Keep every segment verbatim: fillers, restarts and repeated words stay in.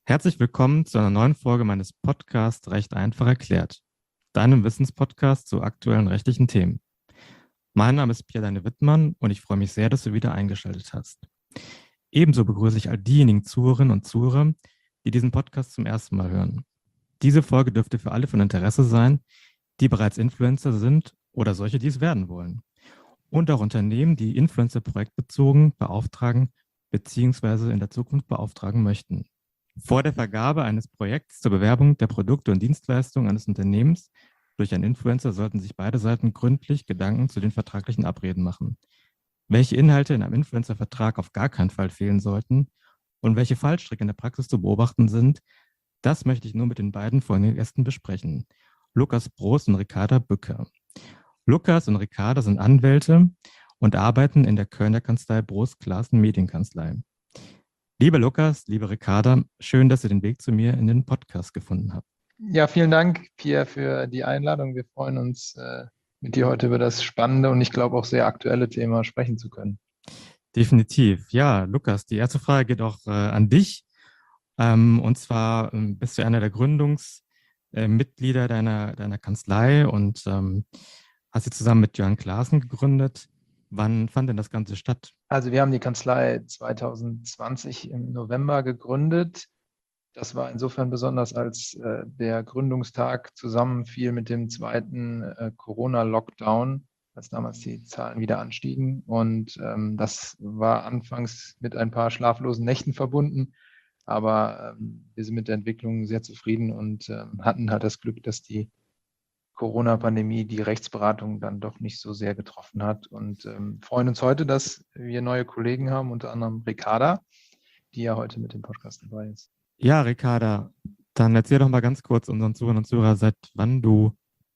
Herzlich willkommen zu einer neuen Folge meines Podcasts Recht einfach erklärt, deinem Wissenspodcast zu aktuellen rechtlichen Themen. Mein Name ist Pierre-Daniel Wittmann und ich freue mich sehr, dass du wieder eingeschaltet hast. Ebenso begrüße ich all diejenigen Zuhörerinnen und Zuhörer, die diesen Podcast zum ersten Mal hören. Diese Folge dürfte für alle von Interesse sein, die bereits Influencer sind oder solche, die es werden wollen. Und auch Unternehmen, die Influencer projektbezogen beauftragen bzw. in der Zukunft beauftragen möchten. Vor der Vergabe eines Projekts zur Bewerbung der Produkte und Dienstleistungen eines Unternehmens durch einen Influencer sollten sich beide Seiten gründlich Gedanken zu den vertraglichen Abreden machen. Welche Inhalte in einem Influencer-Vertrag auf gar keinen Fall fehlen sollten und welche Fallstricke in der Praxis zu beobachten sind, das möchte ich nur mit den beiden folgenden Gästen besprechen. Lukas Broß und Ricarda Bücker. Lukas und Ricarda sind Anwälte und arbeiten in der Kölner Kanzlei Broß Claessen Medienkanzlei. Lieber Lukas, liebe Ricarda, schön, dass ihr den Weg zu mir in den Podcast gefunden habt. Ja, vielen Dank, Pierre, für die Einladung. Wir freuen uns, äh, mit dir heute über das spannende und ich glaube auch sehr aktuelle Thema sprechen zu können. Definitiv. Ja, Lukas, die erste Frage geht auch äh, an dich. Ähm, und zwar ähm, bist du einer der Gründungsmitglieder äh, deiner, deiner Kanzlei und ähm, hast sie zusammen mit Jörn Claessen gegründet. Wann fand denn das Ganze statt? Also wir haben die Kanzlei zwanzig zwanzig im November gegründet. Das war insofern besonders, als äh, der Gründungstag zusammenfiel mit dem zweiten äh, Corona-Lockdown, als damals die Zahlen wieder anstiegen. Und ähm, das war anfangs mit ein paar schlaflosen Nächten verbunden. Aber ähm, wir sind mit der Entwicklung sehr zufrieden und ähm, hatten halt das Glück, dass die Corona-Pandemie die Rechtsberatung dann doch nicht so sehr getroffen hat und ähm, freuen uns heute, dass wir neue Kollegen haben, unter anderem Ricarda, die ja heute mit dem Podcast dabei ist. Ja, Ricarda, dann erzähl doch mal ganz kurz unseren Zuhörern und Zuhörern, seit wann du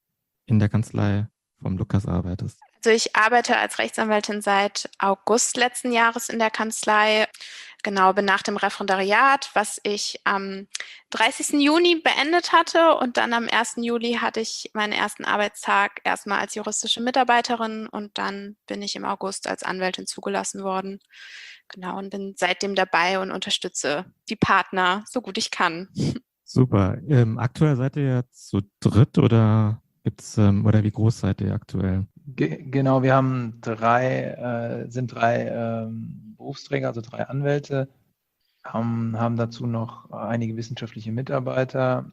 in der Kanzlei vom Lukas arbeitest. Also ich arbeite als Rechtsanwältin seit August letzten Jahres in der Kanzlei. Genau, bin nach dem Referendariat, was ich am dreißigsten Juni beendet hatte, und dann am ersten Juli hatte ich meinen ersten Arbeitstag erstmal als juristische Mitarbeiterin und dann bin ich im August als Anwältin zugelassen worden. Genau, und bin seitdem dabei und unterstütze die Partner so gut ich kann. Super. Ähm, aktuell seid ihr jetzt zu dritt oder gibt's ähm, oder wie groß seid ihr aktuell? Ge- Genau, wir haben drei, äh, sind drei ähm, Berufsträger, also drei Anwälte, haben, haben dazu noch einige wissenschaftliche Mitarbeiter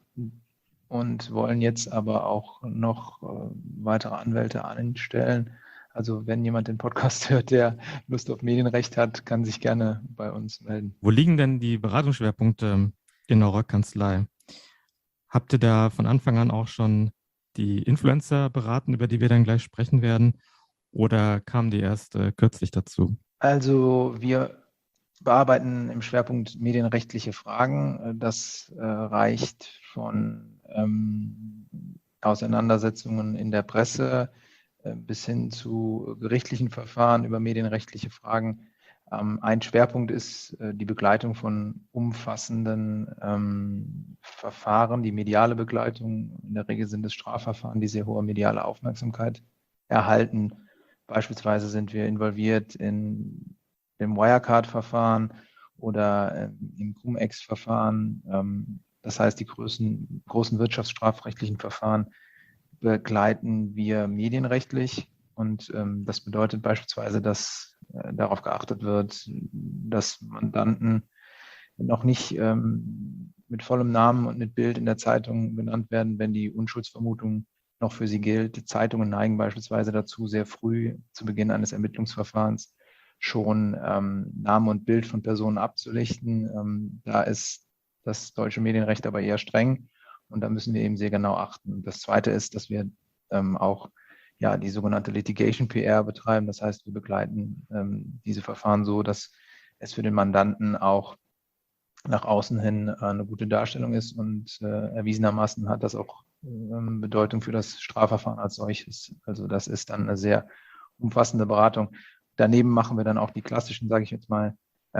und wollen jetzt aber auch noch äh, weitere Anwälte einstellen. Also wenn jemand den Podcast hört, der Lust auf Medienrecht hat, kann sich gerne bei uns melden. Wo liegen denn die Beratungsschwerpunkte in eurer Kanzlei? Habt ihr da von Anfang an auch schon die Influencer beraten, über die wir dann gleich sprechen werden, oder kamen die erst äh, kürzlich dazu? Also wir bearbeiten im Schwerpunkt medienrechtliche Fragen. Das äh, reicht von ähm, Auseinandersetzungen in der Presse äh, bis hin zu gerichtlichen Verfahren über medienrechtliche Fragen. Ähm, ein Schwerpunkt ist äh, die Begleitung von umfassenden ähm, Verfahren, die mediale Begleitung. In der Regel sind es Strafverfahren, die sehr hohe mediale Aufmerksamkeit erhalten. Beispielsweise sind wir involviert in dem Wirecard-Verfahren oder äh, im Cum-Ex-Verfahren. Ähm, das heißt, die großen, großen wirtschaftsstrafrechtlichen Verfahren begleiten wir medienrechtlich. Und ähm, das bedeutet beispielsweise, dass äh, darauf geachtet wird, dass Mandanten noch nicht ähm, mit vollem Namen und mit Bild in der Zeitung benannt werden, wenn die Unschuldsvermutung noch für sie gilt. Die Zeitungen neigen beispielsweise dazu, sehr früh zu Beginn eines Ermittlungsverfahrens schon ähm, Name und Bild von Personen abzulichten. Ähm, da ist das deutsche Medienrecht aber eher streng und da müssen wir eben sehr genau achten. Und das Zweite ist, dass wir ähm, auch ja, die sogenannte Litigation P R betreiben. Das heißt, wir begleiten ähm, diese Verfahren so, dass es für den Mandanten auch nach außen hin äh, eine gute Darstellung ist und äh, erwiesenermaßen hat das auch ähm, Bedeutung für das Strafverfahren als solches. Also das ist dann eine sehr umfassende Beratung. Daneben machen wir dann auch die klassischen, sage ich jetzt mal,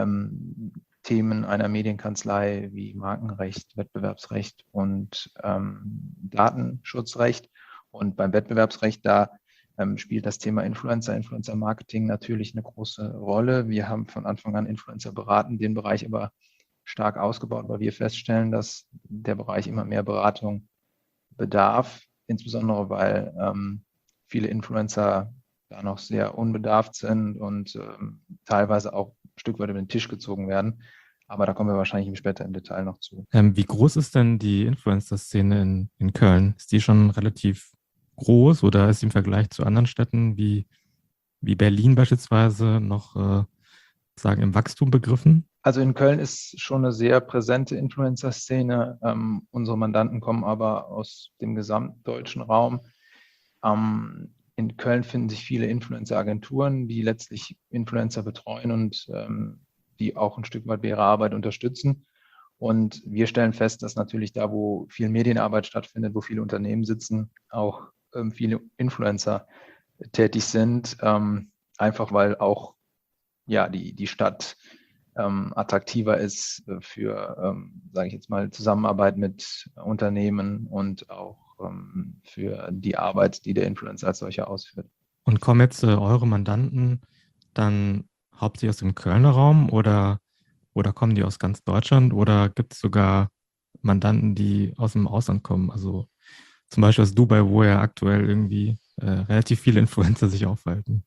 ähm, Themen einer Medienkanzlei wie Markenrecht, Wettbewerbsrecht und ähm, Datenschutzrecht. Und beim Wettbewerbsrecht, da ähm, spielt das Thema Influencer, Influencer-Marketing natürlich eine große Rolle. Wir haben von Anfang an Influencer beraten, den Bereich aber stark ausgebaut, weil wir feststellen, dass der Bereich immer mehr Beratung bedarf, insbesondere weil ähm, viele Influencer da noch sehr unbedarft sind und ähm, teilweise auch ein Stück weit über den Tisch gezogen werden. Aber da kommen wir wahrscheinlich später im Detail noch zu. Ähm, wie groß ist denn die Influencer-Szene in, in Köln? Ist die schon relativ groß oder ist sie im Vergleich zu anderen Städten wie, wie Berlin beispielsweise noch äh, sagen im Wachstum begriffen? Also in Köln ist schon eine sehr präsente Influencer-Szene. Ähm, unsere Mandanten kommen aber aus dem gesamtdeutschen Raum. Ähm, in Köln finden sich viele Influencer-Agenturen, die letztlich Influencer betreuen und ähm, die auch ein Stück weit bei ihrer Arbeit unterstützen. Und wir stellen fest, dass natürlich da, wo viel Medienarbeit stattfindet, wo viele Unternehmen sitzen, auch ähm, viele Influencer tätig sind, ähm, einfach weil auch ja, die, die Stadt ähm, attraktiver ist für, ähm, sage ich jetzt mal, Zusammenarbeit mit Unternehmen und auch ähm, für die Arbeit, die der Influencer als solcher ausführt. Und kommen jetzt äh, eure Mandanten dann hauptsächlich aus dem Kölner Raum oder, oder kommen die aus ganz Deutschland oder gibt es sogar Mandanten, die aus dem Ausland kommen? Also zum Beispiel aus Dubai, wo ja aktuell irgendwie äh, relativ viele Influencer sich aufhalten.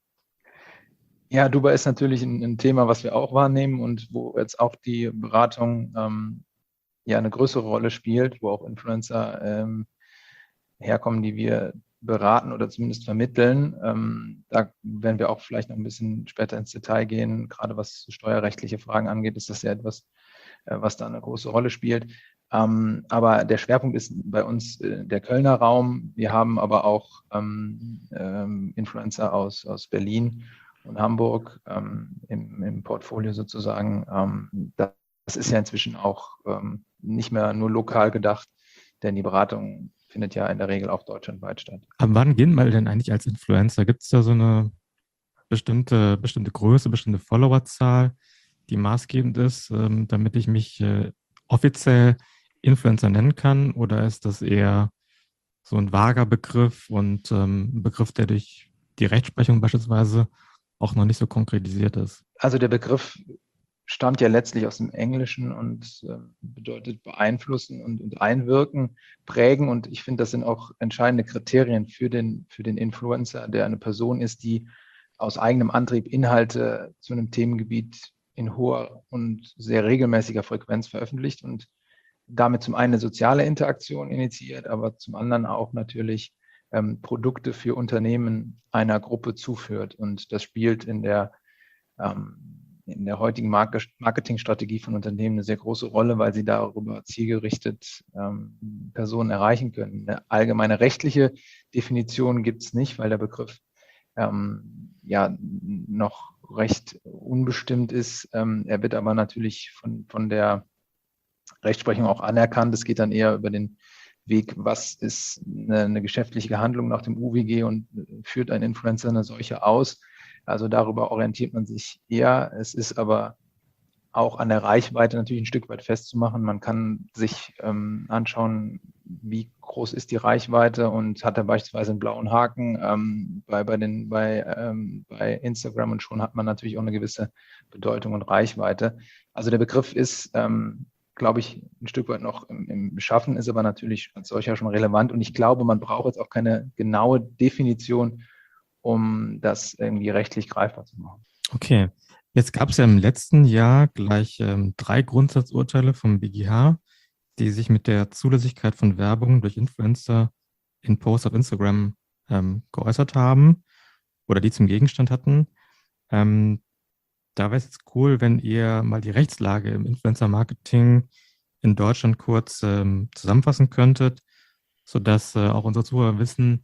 Ja, Dubai ist natürlich ein, ein Thema, was wir auch wahrnehmen und wo jetzt auch die Beratung ähm, ja eine größere Rolle spielt, wo auch Influencer ähm, herkommen, die wir beraten oder zumindest vermitteln. Ähm, da werden wir auch vielleicht noch ein bisschen später ins Detail gehen. Gerade was steuerrechtliche Fragen angeht, ist das ja etwas, äh, was da eine große Rolle spielt. Ähm, aber der Schwerpunkt ist bei uns äh, der Kölner Raum. Wir haben aber auch ähm, ähm, Influencer aus, aus Berlin und Hamburg ähm, im, im Portfolio sozusagen. Ähm, das ist ja inzwischen auch ähm, nicht mehr nur lokal gedacht, denn die Beratung findet ja in der Regel auch deutschlandweit statt. Ab wann gehen wir denn eigentlich als Influencer? Gibt es da so eine bestimmte, bestimmte Größe, bestimmte Followerzahl, die maßgebend ist, ähm, damit ich mich äh, offiziell Influencer nennen kann? Oder ist das eher so ein vager Begriff und ähm, ein Begriff, der durch die Rechtsprechung beispielsweise auch noch nicht so konkretisiert ist? Also der Begriff stammt ja letztlich aus dem Englischen und äh, bedeutet beeinflussen und, und einwirken, prägen. Und ich finde, das sind auch entscheidende Kriterien für den, für den Influencer, der eine Person ist, die aus eigenem Antrieb Inhalte zu einem Themengebiet in hoher und sehr regelmäßiger Frequenz veröffentlicht und damit zum einen eine soziale Interaktion initiiert, aber zum anderen auch natürlich ähm, Produkte für Unternehmen einer Gruppe zuführt. Und das spielt in der ähm, in der heutigen Marketingstrategie von Unternehmen eine sehr große Rolle, weil sie darüber zielgerichtet ähm, Personen erreichen können. Eine allgemeine rechtliche Definition gibt es nicht, weil der Begriff ähm, ja noch recht unbestimmt ist. Ähm, er wird aber natürlich von, von der Rechtsprechung auch anerkannt. Es geht dann eher über den Weg, was ist eine, eine geschäftliche Handlung nach dem U W G und führt ein Influencer eine solche aus. Also darüber orientiert man sich eher. Es ist aber auch an der Reichweite natürlich ein Stück weit festzumachen. Man kann sich ähm, anschauen, wie groß ist die Reichweite und hat er beispielsweise einen blauen Haken ähm, bei, bei, den, bei, ähm, bei Instagram und schon hat man natürlich auch eine gewisse Bedeutung und Reichweite. Also der Begriff ist, ähm, glaube ich, ein Stück weit noch im, im Schaffen, ist aber natürlich als solcher schon relevant und ich glaube, man braucht jetzt auch keine genaue Definition, um das irgendwie rechtlich greifbar zu machen. Okay, jetzt gab es ja im letzten Jahr gleich ähm, drei Grundsatzurteile vom B G H, die sich mit der Zulässigkeit von Werbung durch Influencer in Posts auf Instagram ähm, geäußert haben oder die zum Gegenstand hatten. Ähm, da wäre es jetzt cool, wenn ihr mal die Rechtslage im Influencer-Marketing in Deutschland kurz ähm, zusammenfassen könntet, sodass äh, auch unsere Zuhörer wissen,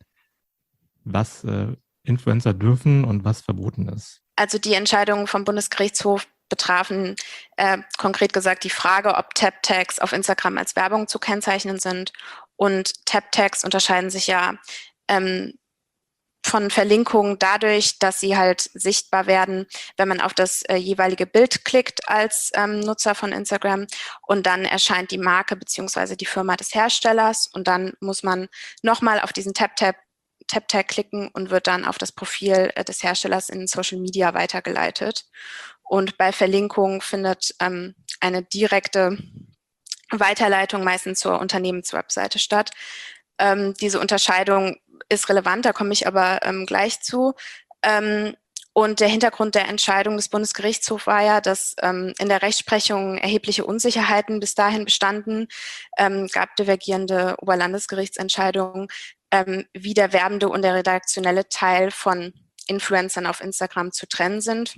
was äh, Influencer dürfen und was verboten ist. Also die Entscheidungen vom Bundesgerichtshof betrafen äh, konkret gesagt die Frage, ob Tap-Tags auf Instagram als Werbung zu kennzeichnen sind. Und Tap-Tags unterscheiden sich ja ähm, von Verlinkungen dadurch, dass sie halt sichtbar werden, wenn man auf das äh, jeweilige Bild klickt als ähm, Nutzer von Instagram und dann erscheint die Marke bzw. die Firma des Herstellers und dann muss man nochmal auf diesen Tap-Tag Tap-Tag klicken und wird dann auf das Profil äh, des Herstellers in Social Media weitergeleitet. Und bei Verlinkungen findet ähm, eine direkte Weiterleitung meistens zur Unternehmenswebseite statt. Ähm, diese Unterscheidung ist relevant, da komme ich aber ähm, gleich zu. Ähm, und der Hintergrund der Entscheidung des Bundesgerichtshofs war ja, dass ähm, in der Rechtsprechung erhebliche Unsicherheiten bis dahin bestanden, ähm, gab divergierende Oberlandesgerichtsentscheidungen, ähm, wie der werbende und der redaktionelle Teil von Influencern auf Instagram zu trennen sind.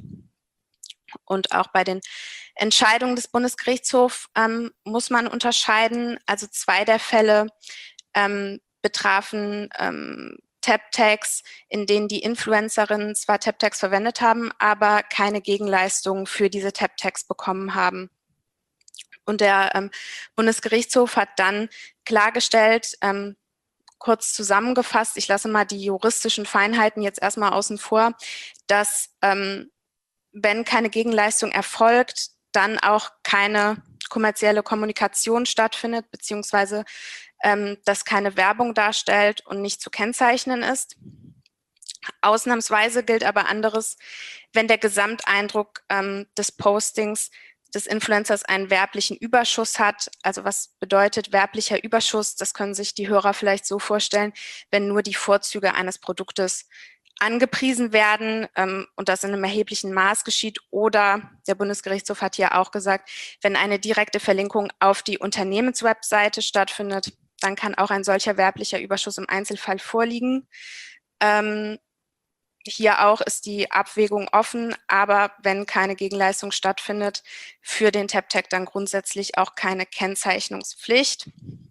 Und auch bei den Entscheidungen des Bundesgerichtshofs ähm, muss man unterscheiden. Also zwei der Fälle ähm, betrafen ähm, Tap-Tags, in denen die Influencerinnen zwar Tap-Tags verwendet haben, aber keine Gegenleistung für diese Tap-Tags bekommen haben. Und der ähm, Bundesgerichtshof hat dann klargestellt, ähm, kurz zusammengefasst, ich lasse mal die juristischen Feinheiten jetzt erstmal außen vor, dass ähm, wenn keine Gegenleistung erfolgt, dann auch keine kommerzielle Kommunikation stattfindet, beziehungsweise ähm, dass keine Werbung darstellt und nicht zu kennzeichnen ist. Ausnahmsweise gilt aber anderes, wenn der Gesamteindruck ähm, des Postings des Influencers einen werblichen Überschuss hat. Also was bedeutet werblicher Überschuss? Das können sich die Hörer vielleicht so vorstellen, wenn nur die Vorzüge eines Produktes angepriesen werden ähm, und das in einem erheblichen Maß geschieht. Oder der Bundesgerichtshof hat hier auch gesagt, wenn eine direkte Verlinkung auf die Unternehmenswebseite stattfindet, dann kann auch ein solcher werblicher Überschuss im Einzelfall vorliegen. Ähm, hier auch ist die Abwägung offen, aber wenn keine Gegenleistung stattfindet, für den Tap-Tag dann grundsätzlich auch keine Kennzeichnungspflicht.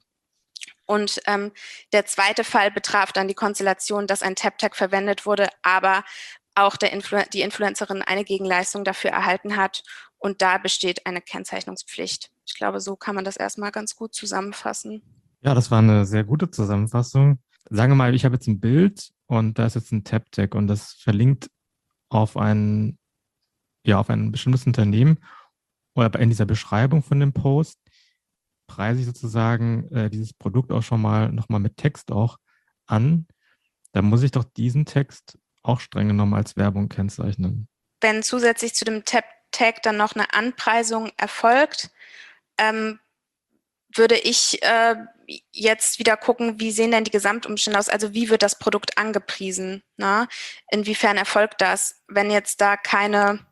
Und ähm, der zweite Fall betraf dann die Konstellation, dass ein Tap-Tag verwendet wurde, aber auch der Influ- die Influencerin eine Gegenleistung dafür erhalten hat. Und da besteht eine Kennzeichnungspflicht. Ich glaube, so kann man das erstmal ganz gut zusammenfassen. Ja, das war eine sehr gute Zusammenfassung. Sagen wir mal, ich habe jetzt ein Bild und da ist jetzt ein Tap-Tag und das verlinkt auf ein, ja, auf ein bestimmtes Unternehmen oder in dieser Beschreibung von dem Post preise ich sozusagen äh, dieses Produkt auch schon mal nochmal mit Text auch an. Da muss ich doch diesen Text auch streng genommen als Werbung kennzeichnen. Wenn zusätzlich zu dem Tap-Tag dann noch eine Anpreisung erfolgt, ähm, würde ich äh, jetzt wieder gucken, wie sehen denn die Gesamtumstände aus? Also wie wird das Produkt angepriesen? Na? Inwiefern erfolgt das? Wenn jetzt da keine,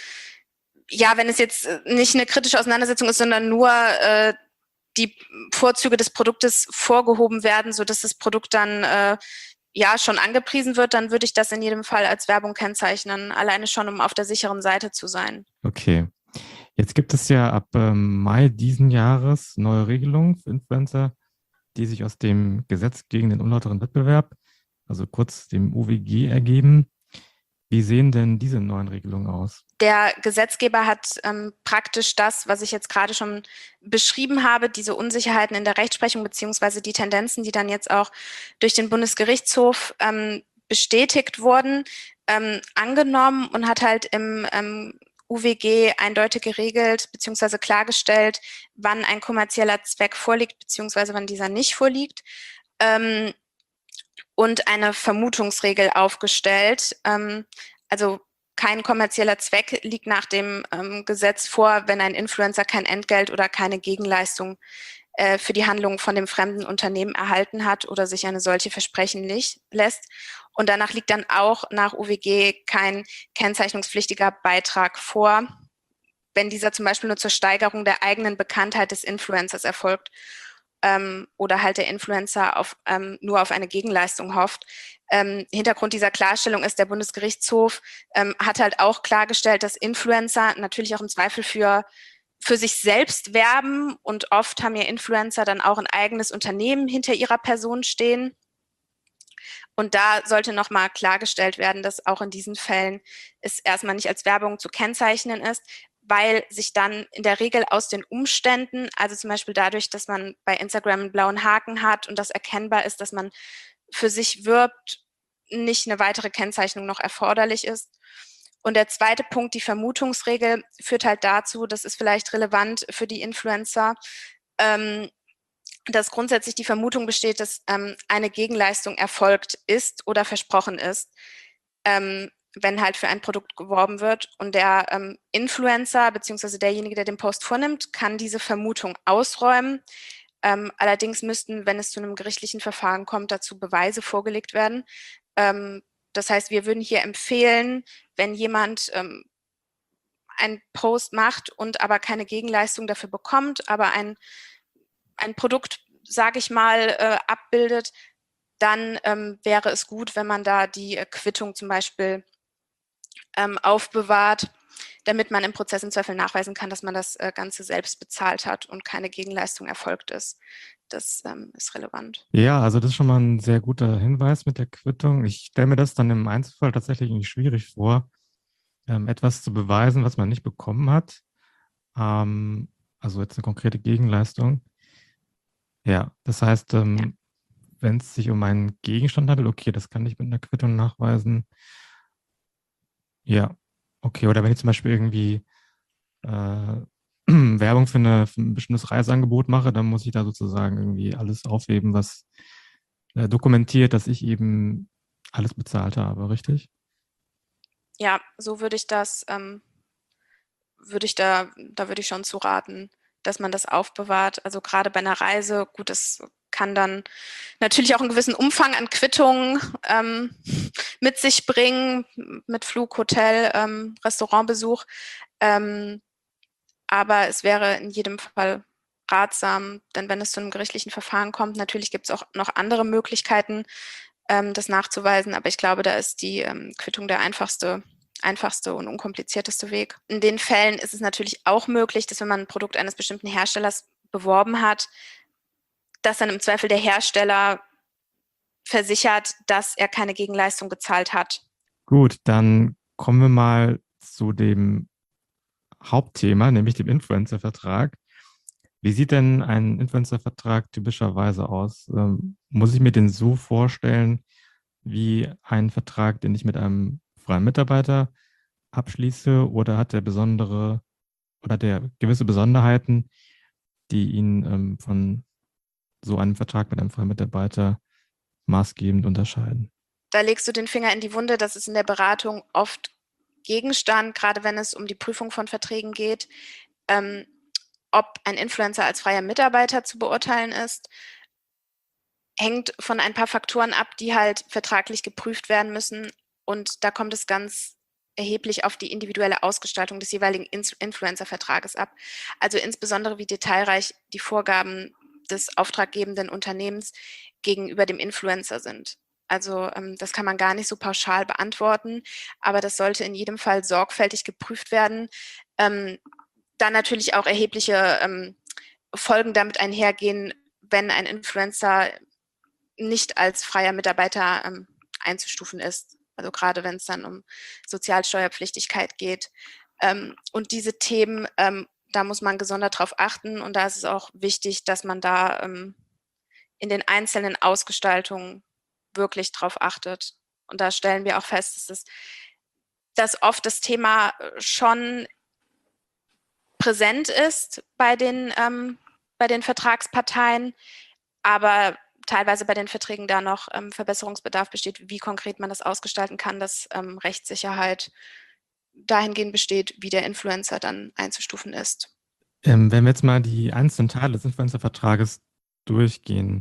ja, wenn es jetzt nicht eine kritische Auseinandersetzung ist, sondern nur äh, die Vorzüge des Produktes vorgehoben werden, sodass das Produkt dann äh, ja schon angepriesen wird, dann würde ich das in jedem Fall als Werbung kennzeichnen, alleine schon, um auf der sicheren Seite zu sein. Okay. Jetzt gibt es ja ab ähm, Mai diesen Jahres neue Regelungen für Influencer, die sich aus dem Gesetz gegen den unlauteren Wettbewerb, also kurz dem U W G, ergeben. Wie sehen denn diese neuen Regelungen aus? Der Gesetzgeber hat ähm, praktisch das, was ich jetzt gerade schon beschrieben habe, diese Unsicherheiten in der Rechtsprechung beziehungsweise die Tendenzen, die dann jetzt auch durch den Bundesgerichtshof ähm, bestätigt wurden, ähm, angenommen und hat halt im ähm, U W G eindeutig geregelt beziehungsweise klargestellt, wann ein kommerzieller Zweck vorliegt beziehungsweise wann dieser nicht vorliegt. Ähm, und eine Vermutungsregel aufgestellt. Ähm, also kein kommerzieller Zweck liegt nach dem ähm, Gesetz vor, wenn ein Influencer kein Entgelt oder keine Gegenleistung äh, für die Handlung von dem fremden Unternehmen erhalten hat oder sich eine solche versprechen nicht, lässt. Und danach liegt dann auch nach U W G kein kennzeichnungspflichtiger Beitrag vor, wenn dieser zum Beispiel nur zur Steigerung der eigenen Bekanntheit des Influencers erfolgt ähm, oder halt der Influencer auf, ähm, nur auf eine Gegenleistung hofft. Ähm, Hintergrund dieser Klarstellung ist, der Bundesgerichtshof ähm, hat halt auch klargestellt, dass Influencer natürlich auch im Zweifel für, für sich selbst werben und oft haben ja Influencer dann auch ein eigenes Unternehmen hinter ihrer Person stehen. Und da sollte nochmal klargestellt werden, dass auch in diesen Fällen es erstmal nicht als Werbung zu kennzeichnen ist, weil sich dann in der Regel aus den Umständen, also zum Beispiel dadurch, dass man bei Instagram einen blauen Haken hat und das erkennbar ist, dass man für sich wirbt, nicht eine weitere Kennzeichnung noch erforderlich ist. Und der zweite Punkt, die Vermutungsregel, führt halt dazu, das ist vielleicht relevant für die Influencer, ähm, dass grundsätzlich die Vermutung besteht, dass ähm, eine Gegenleistung erfolgt ist oder versprochen ist. Ähm, wenn halt für ein Produkt geworben wird und der ähm, Influencer bzw. derjenige, der den Post vornimmt, kann diese Vermutung ausräumen. Ähm, allerdings müssten, wenn es zu einem gerichtlichen Verfahren kommt, dazu Beweise vorgelegt werden. Ähm, das heißt, wir würden hier empfehlen, wenn jemand ähm, einen Post macht und aber keine Gegenleistung dafür bekommt, aber ein, ein Produkt, sage ich mal, äh, abbildet, dann ähm, wäre es gut, wenn man da die äh, Quittung zum Beispiel ähm, aufbewahrt, damit man im Prozess im Zweifel nachweisen kann, dass man das äh, Ganze selbst bezahlt hat und keine Gegenleistung erfolgt ist. Das ähm, ist relevant. Ja, also das ist schon mal ein sehr guter Hinweis mit der Quittung. Ich stelle mir das dann im Einzelfall tatsächlich irgendwie schwierig vor, ähm, etwas zu beweisen, was man nicht bekommen hat. Ähm, also jetzt eine konkrete Gegenleistung. Ja, das heißt, ähm, ja. wenn es sich um einen Gegenstand handelt, okay, das kann ich mit einer Quittung nachweisen. Ja, okay. Oder wenn ich zum Beispiel irgendwie äh, Werbung für, eine, für ein bestimmtes Reiseangebot mache, dann muss ich da sozusagen irgendwie alles aufheben, was äh, dokumentiert, dass ich eben alles bezahlt habe, richtig? Ja, so würde ich das, ähm, würde ich da, da würde ich schon zu raten, dass man das aufbewahrt. Also gerade bei einer Reise, gut, das kann dann natürlich auch einen gewissen Umfang an Quittungen ähm, mit sich bringen, mit Flug, Hotel, ähm, Restaurantbesuch. Ähm, aber es wäre in jedem Fall ratsam, denn wenn es zu einem gerichtlichen Verfahren kommt, natürlich gibt es auch noch andere Möglichkeiten, ähm, das nachzuweisen, aber ich glaube, da ist die ähm, Quittung der einfachste, einfachste und unkomplizierteste Weg. In den Fällen ist es natürlich auch möglich, dass wenn man ein Produkt eines bestimmten Herstellers beworben hat, dass dann im Zweifel der Hersteller versichert, dass er keine Gegenleistung gezahlt hat. Gut, dann kommen wir mal zu dem Hauptthema, nämlich dem Influencer-Vertrag. Wie sieht denn ein Influencer-Vertrag typischerweise aus? Ähm, muss ich mir den so vorstellen, wie einen Vertrag, den ich mit einem freien Mitarbeiter abschließe, oder hat der besondere oder der gewisse Besonderheiten, die ihn ähm, von so einem Vertrag mit einem freien Mitarbeiter maßgebend unterscheiden? Da legst du den Finger in die Wunde, das ist in der Beratung oft Gegenstand, gerade wenn es um die Prüfung von Verträgen geht, ähm, ob ein Influencer als freier Mitarbeiter zu beurteilen ist, hängt von ein paar Faktoren ab, die halt vertraglich geprüft werden müssen. Und da kommt es ganz erheblich auf die individuelle Ausgestaltung des jeweiligen Influencer-Vertrages ab. Also insbesondere wie detailreich die Vorgaben des auftraggebenden Unternehmens gegenüber dem Influencer sind. Also ähm, das kann man gar nicht so pauschal beantworten, aber das sollte in jedem Fall sorgfältig geprüft werden. Ähm, dann natürlich auch erhebliche ähm, Folgen damit einhergehen, wenn ein Influencer nicht als freier Mitarbeiter ähm, einzustufen ist. Also gerade wenn es dann um Sozialsteuerpflichtigkeit geht. Ähm, und diese Themen, ähm, da muss man gesondert drauf achten. Und da ist es auch wichtig, dass man da ähm, in den einzelnen Ausgestaltungen wirklich drauf achtet. Und da stellen wir auch fest, dass, es, dass oft das Thema schon präsent ist bei den, ähm, bei den Vertragsparteien, aber teilweise bei den Verträgen da noch ähm, Verbesserungsbedarf besteht, wie konkret man das ausgestalten kann, dass ähm, Rechtssicherheit dahingehend besteht, wie der Influencer dann einzustufen ist. Ähm, wenn wir jetzt mal die einzelnen Teile des Influencer-Vertrages durchgehen,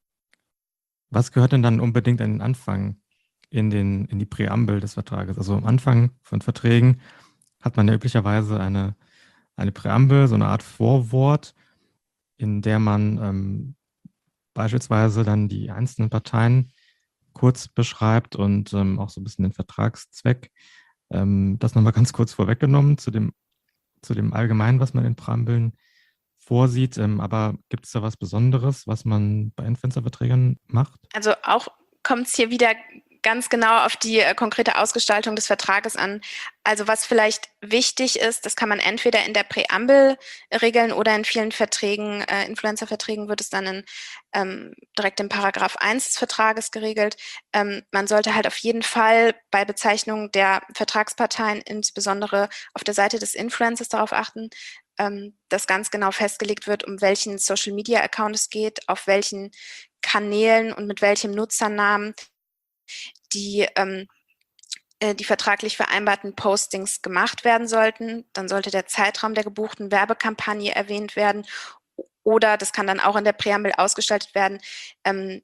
was gehört denn dann unbedingt an den Anfang in, den, in die Präambel des Vertrages? Also am Anfang von Verträgen hat man ja üblicherweise eine, eine Präambel, so eine Art Vorwort, in der man ähm, beispielsweise dann die einzelnen Parteien kurz beschreibt und ähm, auch so ein bisschen den Vertragszweck. Ähm, das nochmal ganz kurz vorweggenommen zu dem, zu dem Allgemeinen, was man in Präambeln vorsieht. Ähm, aber gibt es da was Besonderes, was man bei Influencer-Verträgen macht? Also auch kommt es hier wieder ganz genau auf die äh, konkrete Ausgestaltung des Vertrages an. Also was vielleicht wichtig ist, das kann man entweder in der Präambel regeln oder in vielen Verträgen, äh, Influencer-Verträgen wird es dann in, ähm, direkt im Paragraph eins des Vertrages geregelt. Ähm, man sollte halt auf jeden Fall bei Bezeichnung der Vertragsparteien, insbesondere auf der Seite des Influencers, darauf achten, ähm, dass ganz genau festgelegt wird, um welchen Social-Media-Account es geht, auf welchen Kanälen und mit welchem Nutzernamen die ähm, äh, die vertraglich vereinbarten Postings gemacht werden sollten. Dann sollte der Zeitraum der gebuchten Werbekampagne erwähnt werden. Oder das kann dann auch in der Präambel ausgestaltet werden, ähm,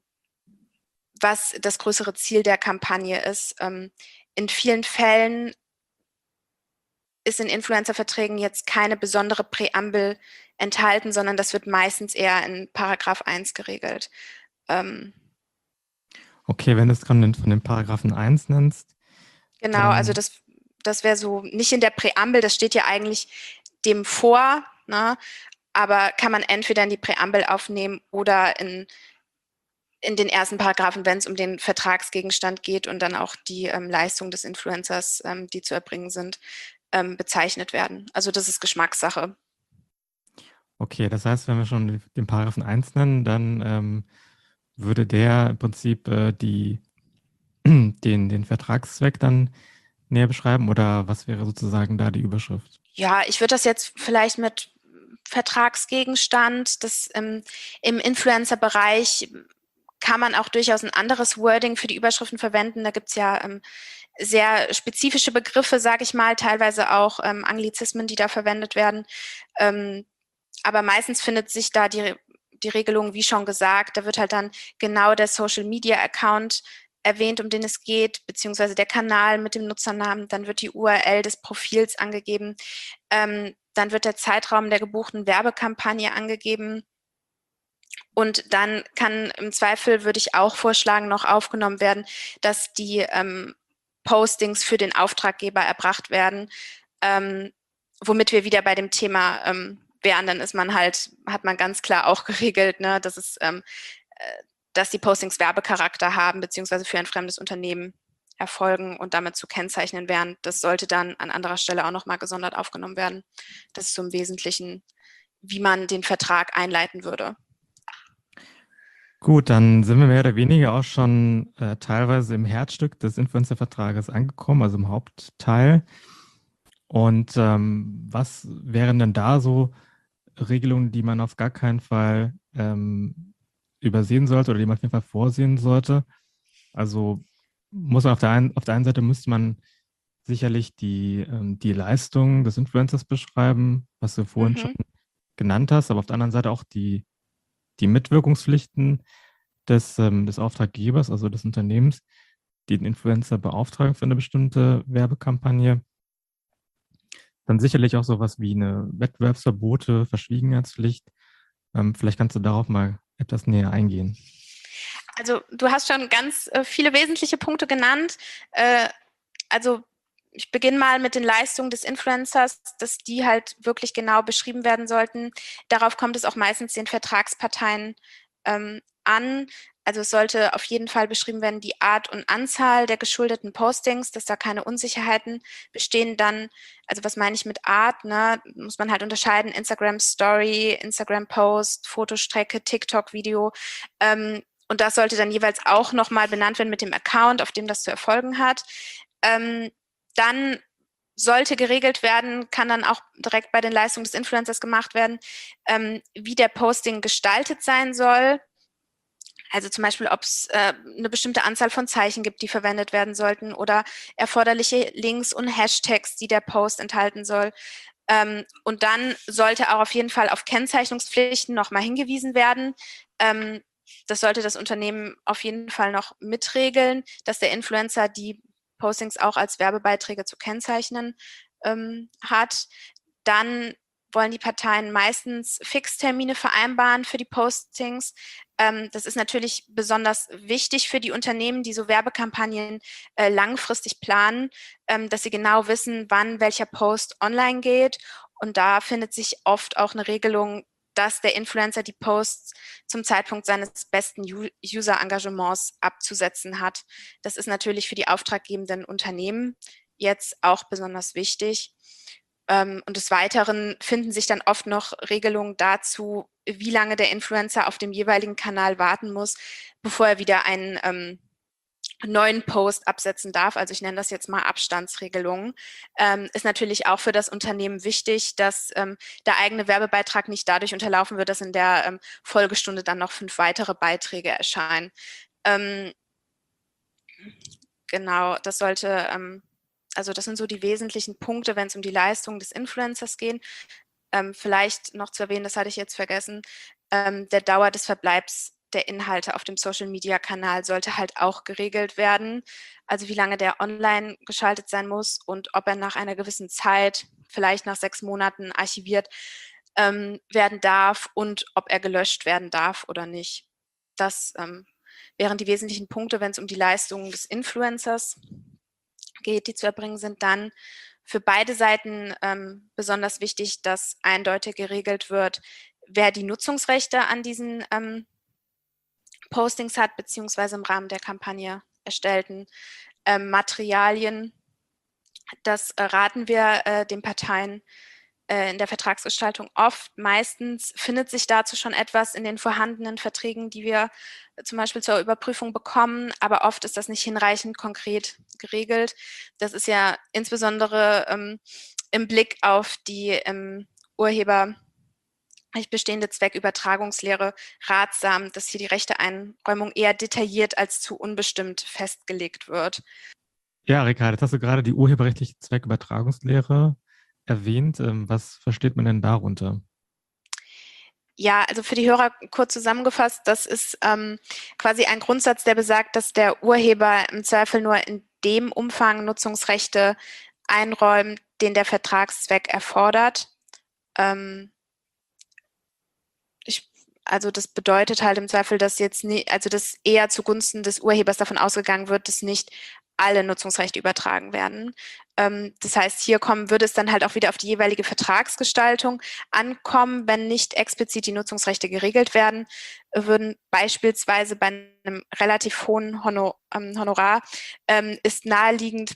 was das größere Ziel der Kampagne ist. Ähm, in vielen Fällen ist in Influencer-Verträgen jetzt keine besondere Präambel enthalten, sondern das wird meistens eher in Paragraph eins geregelt. Ähm, Okay, wenn du es gerade von den Paragraphen eins nennst, genau, dann, also das, das wäre so nicht in der Präambel, das steht ja eigentlich dem vor, ne? Aber kann man entweder in die Präambel aufnehmen oder in, in den ersten Paragraphen, wenn es um den Vertragsgegenstand geht und dann auch die ähm, Leistung des Influencers, ähm, die zu erbringen sind, ähm, bezeichnet werden. Also das ist Geschmackssache. okay, das heißt, wenn wir schon den Paragraphen eins nennen, dann ähm, würde der im Prinzip äh, die, den, den Vertragszweck dann näher beschreiben oder was wäre sozusagen da die Überschrift? Ja, ich würde das jetzt vielleicht mit Vertragsgegenstand, das ähm, im Influencer-Bereich kann man auch durchaus ein anderes Wording für die Überschriften verwenden. Da gibt es ja ähm, sehr spezifische Begriffe, sage ich mal, teilweise auch ähm, Anglizismen, die da verwendet werden. Ähm, aber meistens findet sich da die, die Regelung, wie schon gesagt, da wird halt dann genau der Social-Media-Account erwähnt, um den es geht, beziehungsweise der Kanal mit dem Nutzernamen, dann wird die U R L des Profils angegeben, ähm, dann wird der Zeitraum der gebuchten Werbekampagne angegeben und dann kann im Zweifel, würde ich auch vorschlagen, noch aufgenommen werden, dass die ähm, Postings für den Auftraggeber erbracht werden, ähm, womit wir wieder bei dem Thema ähm, wären, dann ist man halt, hat man ganz klar auch geregelt, ne, dass es ähm, dass die Postings Werbecharakter haben, beziehungsweise für ein fremdes Unternehmen erfolgen und damit zu kennzeichnen wären. Das sollte dann an anderer Stelle auch nochmal gesondert aufgenommen werden. Das ist so im Wesentlichen, wie man den Vertrag einleiten würde. Gut, dann sind wir mehr oder weniger auch schon äh, teilweise im Herzstück des Influencer-Vertrages angekommen, also im Hauptteil. Und ähm, was wären denn da so Regelungen, die man auf gar keinen Fall ähm, übersehen sollte oder die man auf jeden Fall vorsehen sollte? Also muss man auf der einen, auf der einen Seite müsste man sicherlich die, ähm, die Leistung des Influencers beschreiben, was du vorhin Mhm. schon genannt hast, aber auf der anderen Seite auch die, die Mitwirkungspflichten des, ähm, des Auftraggebers, also des Unternehmens, die den Influencer beauftragen für eine bestimmte Werbekampagne. Dann sicherlich auch sowas wie eine Wettbewerbsverbote, Verschwiegenheitspflicht. Ähm, vielleicht kannst du darauf mal etwas näher eingehen. Also du hast schon ganz äh, viele wesentliche Punkte genannt. Äh, also ich beginne mal mit den Leistungen des Influencers, dass die halt wirklich genau beschrieben werden sollten. Darauf kommt es auch meistens den Vertragsparteien ähm, an. Also es sollte auf jeden Fall beschrieben werden, die Art und Anzahl der geschuldeten Postings, dass da keine Unsicherheiten bestehen. Dann, also was meine ich mit Art, ne, muss man halt unterscheiden, Instagram Story, Instagram Post, Fotostrecke, TikTok-Video. Ähm, und das sollte dann jeweils auch nochmal benannt werden mit dem Account, auf dem das zu erfolgen hat. Ähm, dann sollte geregelt werden, kann dann auch direkt bei den Leistungen des Influencers gemacht werden, ähm, wie der Posting gestaltet sein soll. Also zum Beispiel, ob es äh, eine bestimmte Anzahl von Zeichen gibt, die verwendet werden sollten oder erforderliche Links und Hashtags, die der Post enthalten soll. Ähm, und dann sollte auch auf jeden Fall auf Kennzeichnungspflichten nochmal hingewiesen werden. Ähm, das sollte das Unternehmen auf jeden Fall noch mitregeln, dass der Influencer die Postings auch als Werbebeiträge zu kennzeichnen ähm, hat. Dann wollen die Parteien meistens Fixtermine vereinbaren für die Postings. Ähm, das ist natürlich besonders wichtig für die Unternehmen, die so Werbekampagnen äh, langfristig planen, ähm, dass sie genau wissen, wann welcher Post online geht. Und da findet sich oft auch eine Regelung, dass der Influencer die Posts zum Zeitpunkt seines besten User-Engagements abzusetzen hat. Das ist natürlich für die auftraggebenden Unternehmen jetzt auch besonders wichtig. Ähm, und des Weiteren finden sich dann oft noch Regelungen dazu, wie lange der Influencer auf dem jeweiligen Kanal warten muss, bevor er wieder einen ähm, neuen Post absetzen darf. Also ich nenne das jetzt mal Abstandsregelungen. Ähm, ist natürlich auch für das Unternehmen wichtig, dass ähm, der eigene Werbebeitrag nicht dadurch unterlaufen wird, dass in der ähm, Folgestunde dann noch fünf weitere Beiträge erscheinen. Ähm, genau, das sollte ähm, Also das sind so die wesentlichen Punkte, wenn es um die Leistung des Influencers geht. Ähm, vielleicht noch zu erwähnen, das hatte ich jetzt vergessen, ähm, der Dauer des Verbleibs der Inhalte auf dem Social-Media-Kanal sollte halt auch geregelt werden. Also wie lange der online geschaltet sein muss und ob er nach einer gewissen Zeit, vielleicht nach sechs Monaten archiviert ähm, werden darf und ob er gelöscht werden darf oder nicht. Das ähm, wären die wesentlichen Punkte, wenn es um die Leistungen des Influencers geht, die zu erbringen sind. Dann für beide Seiten ähm, besonders wichtig, dass eindeutig geregelt wird, wer die Nutzungsrechte an diesen ähm, Postings hat, beziehungsweise im Rahmen der Kampagne erstellten ähm, Materialien. Das äh, raten wir äh, den Parteien äh, in der Vertragsgestaltung oft. Meistens findet sich dazu schon etwas in den vorhandenen Verträgen, die wir äh, zum Beispiel zur Überprüfung bekommen, aber oft ist das nicht hinreichend konkret geregelt. Das ist ja insbesondere ähm, im Blick auf die ähm, Urheber bestehende Zweckübertragungslehre ratsam, dass hier die Rechteeinräumung eher detailliert als zu unbestimmt festgelegt wird. Ja, Ricardo, jetzt hast du gerade die urheberrechtliche Zweckübertragungslehre erwähnt. Ähm, Was versteht man denn darunter? Ja, also für die Hörer kurz zusammengefasst, das ist ähm, quasi ein Grundsatz, der besagt, dass der Urheber im Zweifel nur in dem Umfang Nutzungsrechte einräumt, den der Vertragszweck erfordert. Ähm, ich, also das bedeutet halt im Zweifel, dass jetzt nie, also dass eher zugunsten des Urhebers davon ausgegangen wird, dass nicht alle Nutzungsrechte übertragen werden. Ähm, das heißt, hier kommen, würde es dann halt auch wieder auf die jeweilige Vertragsgestaltung ankommen, wenn nicht explizit die Nutzungsrechte geregelt werden, würden beispielsweise bei einem relativ hohen Honor, ähm, Honorar ähm, ist naheliegend,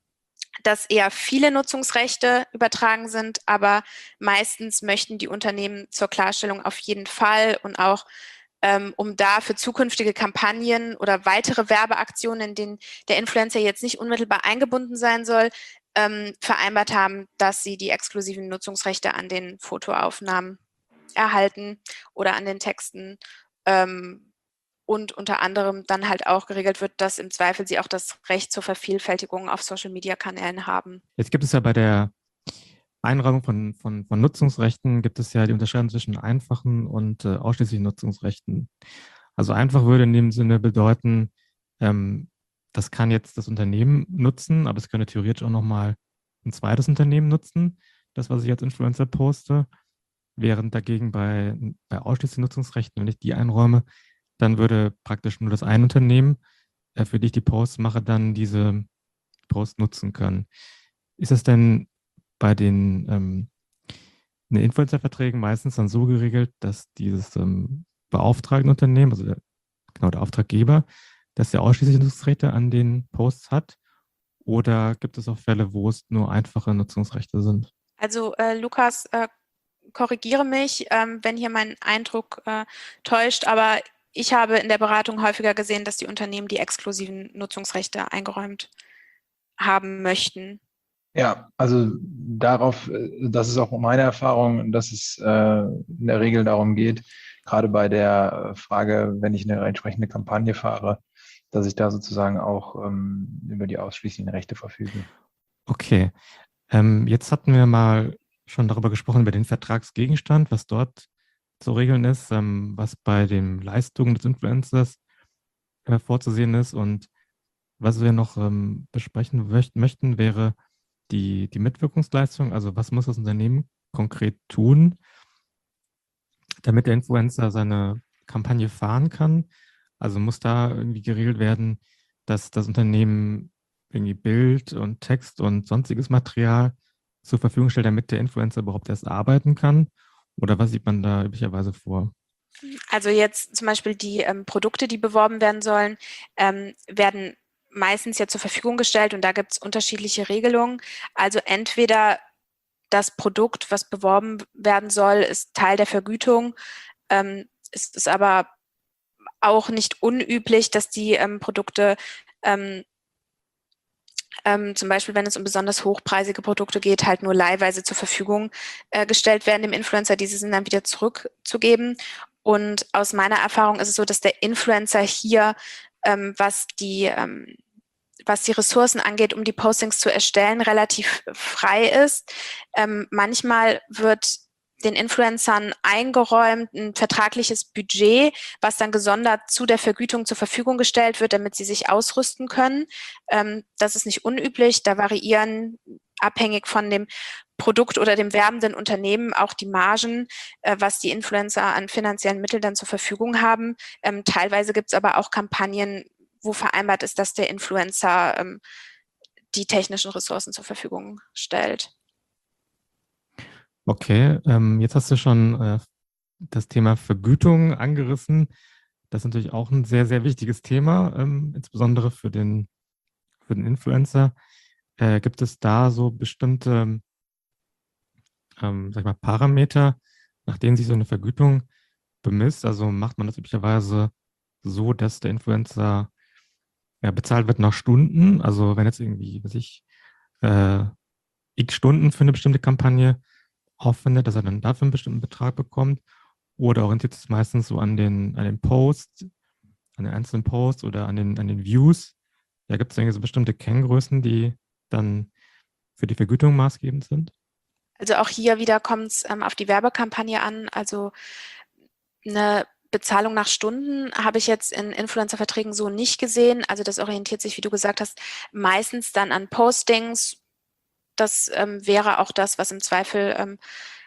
dass eher viele Nutzungsrechte übertragen sind, aber meistens möchten die Unternehmen zur Klarstellung auf jeden Fall und auch ähm, um da für zukünftige Kampagnen oder weitere Werbeaktionen, in denen der Influencer jetzt nicht unmittelbar eingebunden sein soll, ähm, vereinbart haben, dass sie die exklusiven Nutzungsrechte an den Fotoaufnahmen erhalten oder an den Texten. Ähm, und unter anderem dann halt auch geregelt wird, dass im Zweifel sie auch das Recht zur Vervielfältigung auf Social-Media-Kanälen haben. Jetzt gibt es ja bei der Einräumung von, von, von Nutzungsrechten gibt es ja die Unterscheidung zwischen einfachen und äh, ausschließlichen Nutzungsrechten. Also einfach würde in dem Sinne bedeuten, ähm, das kann jetzt das Unternehmen nutzen, aber es könnte theoretisch auch nochmal ein zweites Unternehmen nutzen, das, was ich als Influencer poste. Während dagegen bei, bei ausschließlichen Nutzungsrechten, wenn ich die einräume, dann würde praktisch nur das ein Unternehmen, äh, für die ich die Posts mache, dann diese Posts nutzen können. Ist es denn bei den, ähm, den Influencer-Verträgen meistens dann so geregelt, dass dieses ähm, beauftragende Unternehmen, also der, genau der Auftraggeber, dass er ausschließlich Nutzungsrechte an den Posts hat? Oder gibt es auch Fälle, wo es nur einfache Nutzungsrechte sind? Also äh, Lukas, äh, korrigiere mich, ähm, wenn hier mein Eindruck äh, täuscht, aber ich habe in der Beratung häufiger gesehen, dass die Unternehmen die exklusiven Nutzungsrechte eingeräumt haben möchten. Ja, also darauf, äh, das ist auch meine Erfahrung, dass es äh, in der Regel darum geht, gerade bei der Frage, wenn ich eine entsprechende Kampagne fahre, dass ich da sozusagen auch ähm, über die ausschließlichen Rechte verfüge. Okay, ähm, jetzt hatten wir mal schon darüber gesprochen, über den Vertragsgegenstand, was dort zu regeln ist, ähm, was bei den Leistungen des Influencers äh, vorzusehen ist. Und was wir noch ähm, besprechen möcht möchten, wäre die, die Mitwirkungsleistung. Also was muss das Unternehmen konkret tun, damit der Influencer seine Kampagne fahren kann? Also muss da irgendwie geregelt werden, dass das Unternehmen irgendwie Bild und Text und sonstiges Material zur Verfügung stellt, damit der Influencer überhaupt erst arbeiten kann? Oder was sieht man da üblicherweise vor? Also jetzt zum Beispiel die ähm, Produkte, die beworben werden sollen, ähm, werden meistens ja zur Verfügung gestellt und da gibt es unterschiedliche Regelungen. Also entweder das Produkt, was beworben werden soll, ist Teil der Vergütung. Ähm, es ist aber auch nicht unüblich, dass die ähm, Produkte ähm, ähm, zum Beispiel, wenn es um besonders hochpreisige Produkte geht, halt nur leihweise zur Verfügung äh, gestellt werden, dem Influencer, diese sind dann wieder zurückzugeben. Und aus meiner Erfahrung ist es so, dass der Influencer hier, ähm, was die ähm, was die Ressourcen angeht, um die Postings zu erstellen, relativ frei ist. Ähm, manchmal wird den Influencern eingeräumt ein vertragliches Budget, was dann gesondert zu der Vergütung zur Verfügung gestellt wird, damit sie sich ausrüsten können. Ähm, das ist nicht unüblich. Da variieren abhängig von dem Produkt oder dem werbenden Unternehmen auch die Margen, äh, was die Influencer an finanziellen Mitteln dann zur Verfügung haben. Ähm, teilweise gibt es aber auch Kampagnen, wo vereinbart ist, dass der Influencer ähm, die technischen Ressourcen zur Verfügung stellt. Okay, ähm, jetzt hast du schon äh, das Thema Vergütung angerissen. Das ist natürlich auch ein sehr, sehr wichtiges Thema, ähm, insbesondere für den, für den Influencer. Äh, gibt es da so bestimmte, ähm, sag ich mal, Parameter, nach denen sich so eine Vergütung bemisst? Also macht man das üblicherweise so, dass der Influencer ja, bezahlt wird nach Stunden? Also wenn jetzt irgendwie, weiß ich, äh, x Stunden für eine bestimmte Kampagne aufwendet, dass er dann dafür einen bestimmten Betrag bekommt? Oder orientiert es meistens so an den, an den Posts, an den einzelnen Posts oder an den, an den Views? Da gibt es irgendwie so bestimmte Kenngrößen, die dann für die Vergütung maßgebend sind? Also auch hier wieder kommt es ähm, auf die Werbekampagne an. Also eine Bezahlung nach Stunden habe ich jetzt in Influencer-Verträgen so nicht gesehen. Also das orientiert sich, wie du gesagt hast, meistens dann an Postings. Das ähm, wäre auch das, was im Zweifel ähm,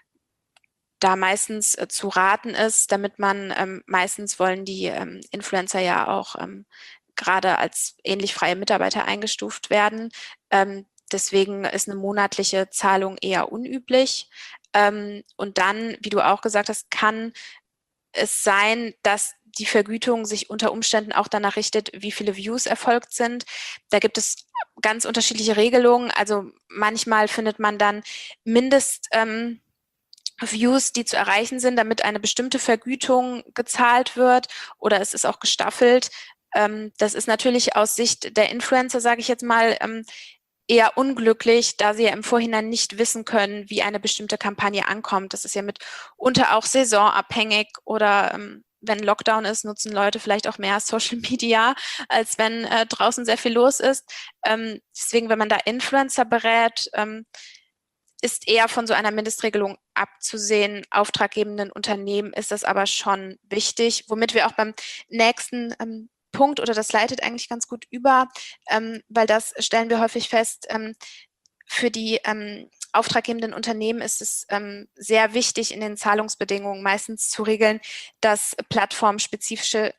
da meistens äh, zu raten ist, damit man ähm, meistens wollen die ähm, Influencer ja auch ähm, gerade als ähnlich freie Mitarbeiter eingestuft werden. Ähm, deswegen ist eine monatliche Zahlung eher unüblich. Ähm, und dann, wie du auch gesagt hast, kann es sein, dass die Vergütung sich unter Umständen auch danach richtet, wie viele Views erfolgt sind. Da gibt es ganz unterschiedliche Regelungen. Also manchmal findet man dann Mindest ähm, Views, die zu erreichen sind, damit eine bestimmte Vergütung gezahlt wird, oder es ist auch gestaffelt. Ähm, das ist natürlich aus Sicht der Influencer, sage ich jetzt mal, ähm, eher unglücklich, da sie ja im Vorhinein nicht wissen können, wie eine bestimmte Kampagne ankommt. Das ist ja mitunter auch saisonabhängig, oder ähm, wenn Lockdown ist, nutzen Leute vielleicht auch mehr Social Media, als wenn äh, draußen sehr viel los ist. Ähm, deswegen, wenn man da Influencer berät, ähm, ist eher von so einer Mindestregelung abzusehen. Auftraggebenden Unternehmen ist das aber schon wichtig, womit wir auch beim nächsten ähm, Punkt, oder das leitet eigentlich ganz gut über, ähm, weil das stellen wir häufig fest, ähm, für die ähm, auftraggebenden Unternehmen ist es ähm, sehr wichtig, in den Zahlungsbedingungen meistens zu regeln, dass plattformspezifische,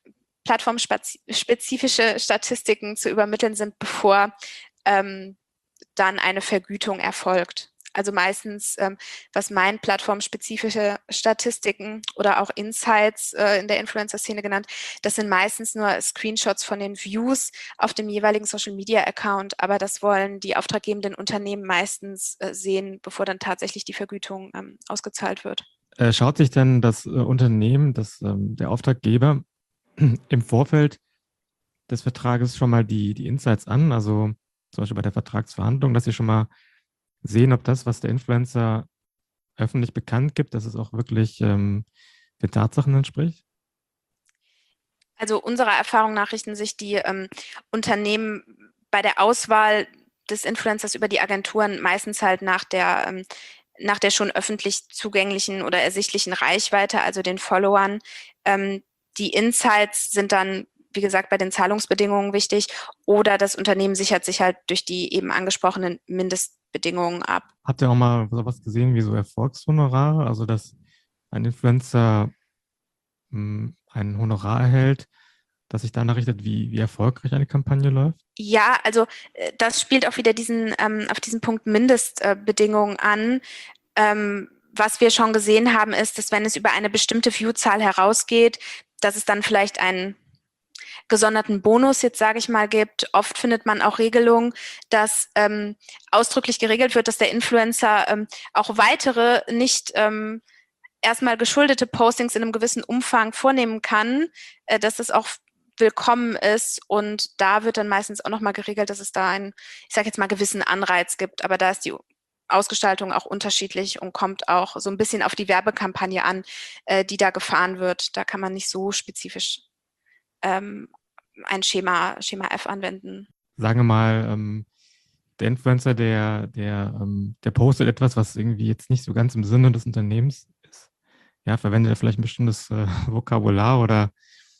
plattformspezifische Statistiken zu übermitteln sind, bevor ähm, dann eine Vergütung erfolgt. Also meistens, ähm, was meint plattformspezifische Statistiken oder auch Insights äh, in der Influencer-Szene genannt, das sind meistens nur Screenshots von den Views auf dem jeweiligen Social-Media-Account, aber das wollen die auftraggebenden Unternehmen meistens äh, sehen, bevor dann tatsächlich die Vergütung ähm, ausgezahlt wird. Äh, schaut sich denn das äh, Unternehmen, das, ähm, der Auftraggeber im Vorfeld des Vertrages schon mal die, die Insights an, also zum Beispiel bei der Vertragsverhandlung, dass sie schon mal sehen, ob das, was der Influencer öffentlich bekannt gibt, dass es auch wirklich ähm, den Tatsachen entspricht? Also unserer Erfahrung nach richten sich die ähm, Unternehmen bei der Auswahl des Influencers über die Agenturen meistens halt nach der, ähm, nach der schon öffentlich zugänglichen oder ersichtlichen Reichweite, also den Followern. Ähm, die Insights sind dann, wie gesagt, bei den Zahlungsbedingungen wichtig, oder das Unternehmen sichert sich halt durch die eben angesprochenen Mindestbedingungen ab. Habt ihr auch mal sowas gesehen wie so Erfolgshonorare, also dass ein Influencer mh, ein Honorar erhält, das sich danach richtet, wie, wie erfolgreich eine Kampagne läuft? Ja, also äh, das spielt auch wieder diesen, ähm, auf diesen Punkt Mindestbedingungen äh, an. Ähm, was wir schon gesehen haben, ist, dass wenn es über eine bestimmte Viewzahl herausgeht, dass es dann vielleicht einen gesonderten Bonus, jetzt sage ich mal, gibt. Oft findet man auch Regelungen, dass ähm, ausdrücklich geregelt wird, dass der Influencer ähm, auch weitere nicht ähm, erstmal geschuldete Postings in einem gewissen Umfang vornehmen kann, äh, dass das auch willkommen ist, und da wird dann meistens auch nochmal geregelt, dass es da einen, ich sage jetzt mal, gewissen Anreiz gibt, aber da ist die Ausgestaltung auch unterschiedlich und kommt auch so ein bisschen auf die Werbekampagne an, äh, die da gefahren wird. Da kann man nicht so spezifisch ähm, ein Schema, Schema F anwenden. sagen wir mal, ähm, der Influencer, der, der, ähm, der postet etwas, was irgendwie jetzt nicht so ganz im Sinne des Unternehmens ist. Ja, verwendet er vielleicht ein bestimmtes äh, Vokabular oder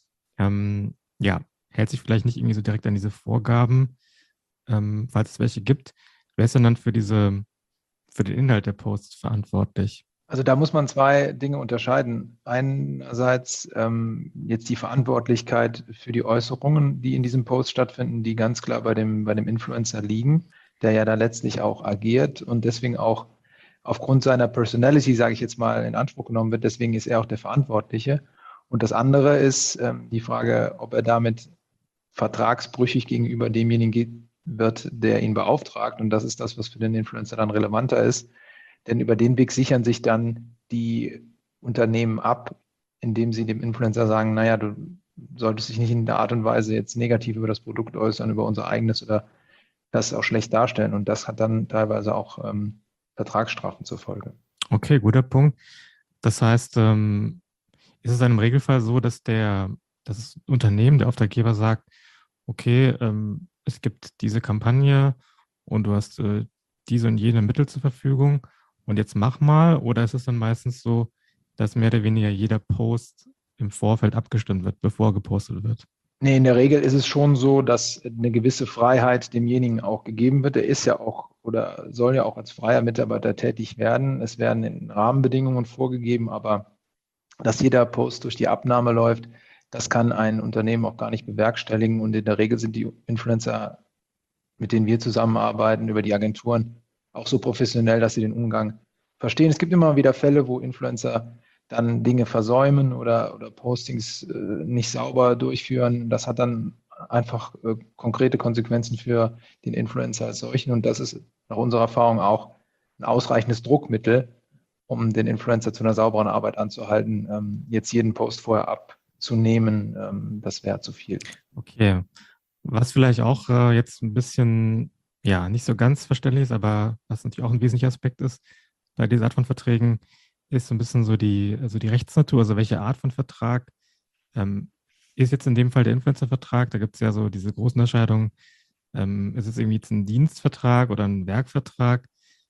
ähm, ja, hält sich vielleicht nicht irgendwie so direkt an diese Vorgaben, ähm, falls es welche gibt. Wer ist denn dann für diese, für den Inhalt der Posts verantwortlich? Also da muss man zwei Dinge unterscheiden. Einerseits ähm, jetzt die Verantwortlichkeit für die Äußerungen, die in diesem Post stattfinden, die ganz klar bei dem, bei dem Influencer liegen, der ja da letztlich auch agiert und deswegen auch aufgrund seiner Personality, sage ich jetzt mal, in Anspruch genommen wird. Deswegen ist er auch der Verantwortliche. Und das andere ist ähm, die Frage, ob er damit vertragsbrüchig gegenüber demjenigen wird, der ihn beauftragt. Und das ist das, was für den Influencer dann relevanter ist. Denn über den Weg sichern sich dann die Unternehmen ab, indem sie dem Influencer sagen, naja, du solltest dich nicht in der Art und Weise jetzt negativ über das Produkt äußern, über unser eigenes oder das auch schlecht darstellen. Und das hat dann teilweise auch ähm, Vertragsstrafen zur Folge. Okay, guter Punkt. Das heißt, ähm, ist es dann im Regelfall so, dass der, das Unternehmen, der Auftraggeber sagt, okay, ähm, es gibt diese Kampagne und du hast äh, diese und jene Mittel zur Verfügung und jetzt mach mal, oder ist es dann meistens so, dass mehr oder weniger jeder Post im Vorfeld abgestimmt wird, bevor gepostet wird? Nee, in der Regel ist es schon so, dass eine gewisse Freiheit demjenigen auch gegeben wird. Er ist ja auch oder soll ja auch als freier Mitarbeiter tätig werden. Es werden in Rahmenbedingungen vorgegeben, aber dass jeder Post durch die Abnahme läuft, das kann ein Unternehmen auch gar nicht bewerkstelligen. Und in der Regel sind die Influencer, mit denen wir zusammenarbeiten, über die Agenturen auch so professionell, dass sie den Umgang verstehen. Es gibt immer wieder Fälle, wo Influencer dann Dinge versäumen oder, oder Postings äh, nicht sauber durchführen. Das hat dann einfach äh, konkrete Konsequenzen für den Influencer als solchen. Und das ist nach unserer Erfahrung auch ein ausreichendes Druckmittel, um den Influencer zu einer sauberen Arbeit anzuhalten. Ähm, jetzt jeden Post vorher abzunehmen, ähm, das wäre zu viel. Okay. Was vielleicht auch äh, jetzt ein bisschen, ja, nicht so ganz verständlich ist, aber was natürlich auch ein wesentlicher Aspekt ist bei dieser Art von Verträgen, ist so ein bisschen so die, also die Rechtsnatur, also welche Art von Vertrag ähm, ist jetzt in dem Fall der Influencer-Vertrag. Da gibt es ja so diese großen Unterscheidungen. Ähm, ist es irgendwie jetzt ein Dienstvertrag oder ein Werkvertrag?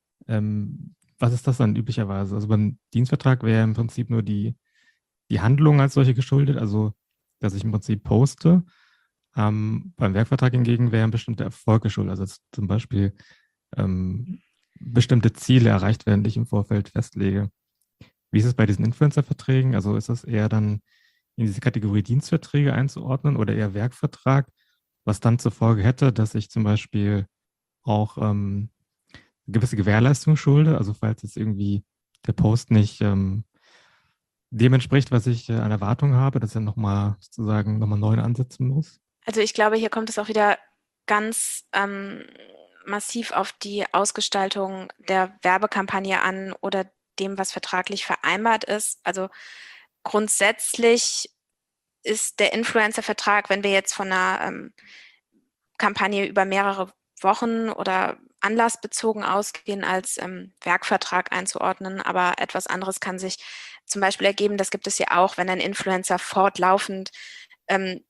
Ähm, was ist das dann üblicherweise? Also beim Dienstvertrag wäre im Prinzip nur die, die Handlung als solche geschuldet, also dass ich im Prinzip poste. Ähm, beim Werkvertrag hingegen wäre ein bestimmter Erfolg geschuldet, also dass zum Beispiel ähm, bestimmte Ziele erreicht werden, die ich im Vorfeld festlege. Wie ist es bei diesen Influencer-Verträgen? Also ist das eher dann in diese Kategorie Dienstverträge einzuordnen oder eher Werkvertrag, was dann zur Folge hätte, dass ich zum Beispiel auch ähm, gewisse Gewährleistung schulde, also falls jetzt irgendwie der Post nicht ähm, dem entspricht, was ich äh, an Erwartung habe, dass er nochmal sozusagen nochmal neu ansetzen muss? Also ich glaube, hier kommt es auch wieder ganz ähm, massiv auf die Ausgestaltung der Werbekampagne an oder dem, was vertraglich vereinbart ist. Also grundsätzlich ist der Influencer-Vertrag, wenn wir jetzt von einer ähm, Kampagne über mehrere Wochen oder anlassbezogen ausgehen, als ähm, Werkvertrag einzuordnen. Aber etwas anderes kann sich zum Beispiel ergeben, das gibt es ja auch, wenn ein Influencer fortlaufend ähm,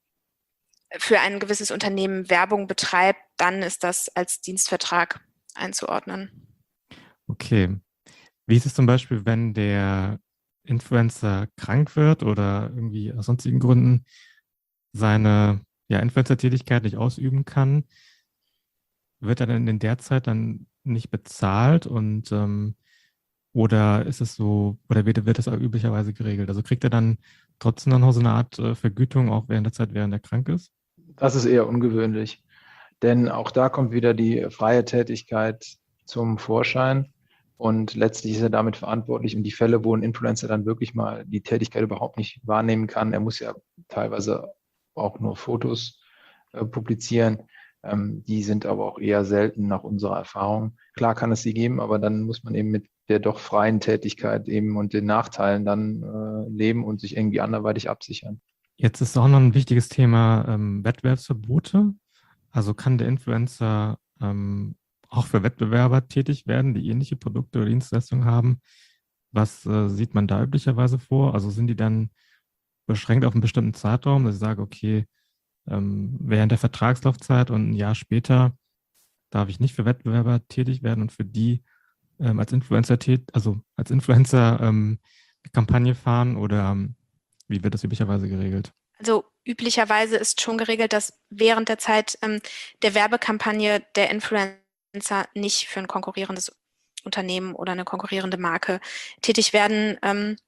für ein gewisses Unternehmen Werbung betreibt, dann ist das als Dienstvertrag einzuordnen. Okay. Wie ist es zum Beispiel, wenn der Influencer krank wird oder irgendwie aus sonstigen Gründen seine ja, Influencer-Tätigkeit nicht ausüben kann? Wird er dann in der Zeit dann nicht bezahlt und ähm, oder ist es so, oder wird, wird das auch üblicherweise geregelt? Also kriegt er dann trotzdem noch so eine Art äh, Vergütung, auch während der Zeit, während er krank ist? Das ist eher ungewöhnlich, denn auch da kommt wieder die freie Tätigkeit zum Vorschein und letztlich ist er damit verantwortlich. Und die Fälle, wo ein Influencer dann wirklich mal die Tätigkeit überhaupt nicht wahrnehmen kann, er muss ja teilweise auch nur Fotos äh, publizieren, ähm, die sind aber auch eher selten nach unserer Erfahrung. Klar kann es sie geben, aber dann muss man eben mit der doch freien Tätigkeit eben und den Nachteilen dann äh, leben und sich irgendwie anderweitig absichern. Jetzt ist auch noch ein wichtiges Thema ähm, Wettbewerbsverbote. Also kann der Influencer ähm, auch für Wettbewerber tätig werden, die ähnliche Produkte oder Dienstleistungen haben. Was äh, sieht man da üblicherweise vor? Also sind die dann beschränkt auf einen bestimmten Zeitraum, dass ich sage, okay, ähm, während der Vertragslaufzeit und ein Jahr später darf ich nicht für Wettbewerber tätig werden und für die ähm, als Influencer tät, also als Influencer ähm, Kampagne fahren oder ähm, wie wird das üblicherweise geregelt? Also üblicherweise ist schon geregelt, dass während der Zeit ähm, der Werbekampagne der Influencer nicht für ein konkurrierendes Unternehmen oder eine konkurrierende Marke tätig werden ähm,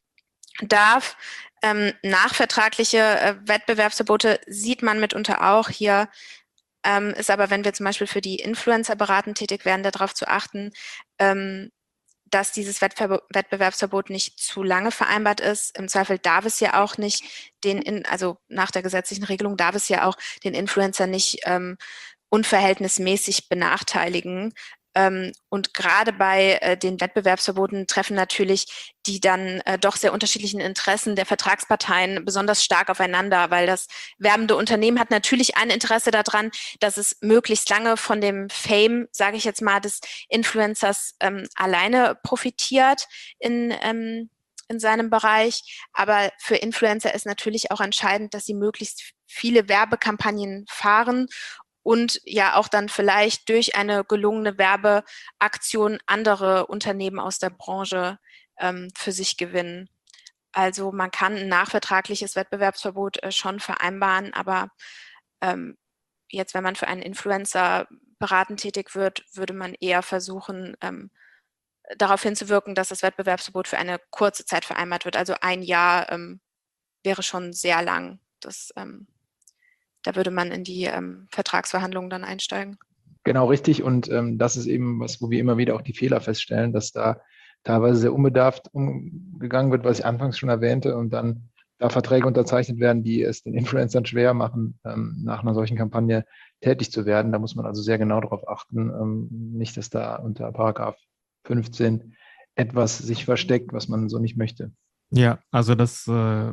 darf. Ähm, nachvertragliche äh, Wettbewerbsverbote sieht man mitunter auch hier. Ähm, ist aber, wenn wir zum Beispiel für die Influencer beraten tätig werden, darauf zu achten, ähm, dass dieses Wettver- Wettbewerbsverbot nicht zu lange vereinbart ist. Im Zweifel darf es ja auch nicht den, in, also nach der gesetzlichen Regelung darf es ja auch den Influencer nicht ähm, unverhältnismäßig benachteiligen. Ähm, und gerade bei äh, den Wettbewerbsverboten treffen natürlich die dann äh, doch sehr unterschiedlichen Interessen der Vertragsparteien besonders stark aufeinander, weil das werbende Unternehmen hat natürlich ein Interesse daran, dass es möglichst lange von dem Fame, sage ich jetzt mal, des Influencers ähm, alleine profitiert in, ähm, in seinem Bereich. Aber für Influencer ist natürlich auch entscheidend, dass sie möglichst viele Werbekampagnen fahren und ja auch dann vielleicht durch eine gelungene Werbeaktion andere Unternehmen aus der Branche ähm, für sich gewinnen. Also man kann ein nachvertragliches Wettbewerbsverbot äh, schon vereinbaren, aber ähm, jetzt, wenn man für einen Influencer beratend tätig wird, würde man eher versuchen, ähm, darauf hinzuwirken, dass das Wettbewerbsverbot für eine kurze Zeit vereinbart wird. Also ein Jahr ähm, wäre schon sehr lang. Das ähm, Da würde man in die ähm, Vertragsverhandlungen dann einsteigen. Genau, richtig. Und ähm, das ist eben was, wo wir immer wieder auch die Fehler feststellen, dass da teilweise sehr unbedarft umgegangen wird, was ich anfangs schon erwähnte, und dann da Verträge unterzeichnet werden, die es den Influencern schwer machen, ähm, nach einer solchen Kampagne tätig zu werden. Da muss man also sehr genau darauf achten, ähm, nicht, dass da unter Paragraph fünfzehn etwas sich versteckt, was man so nicht möchte. Ja, also das äh,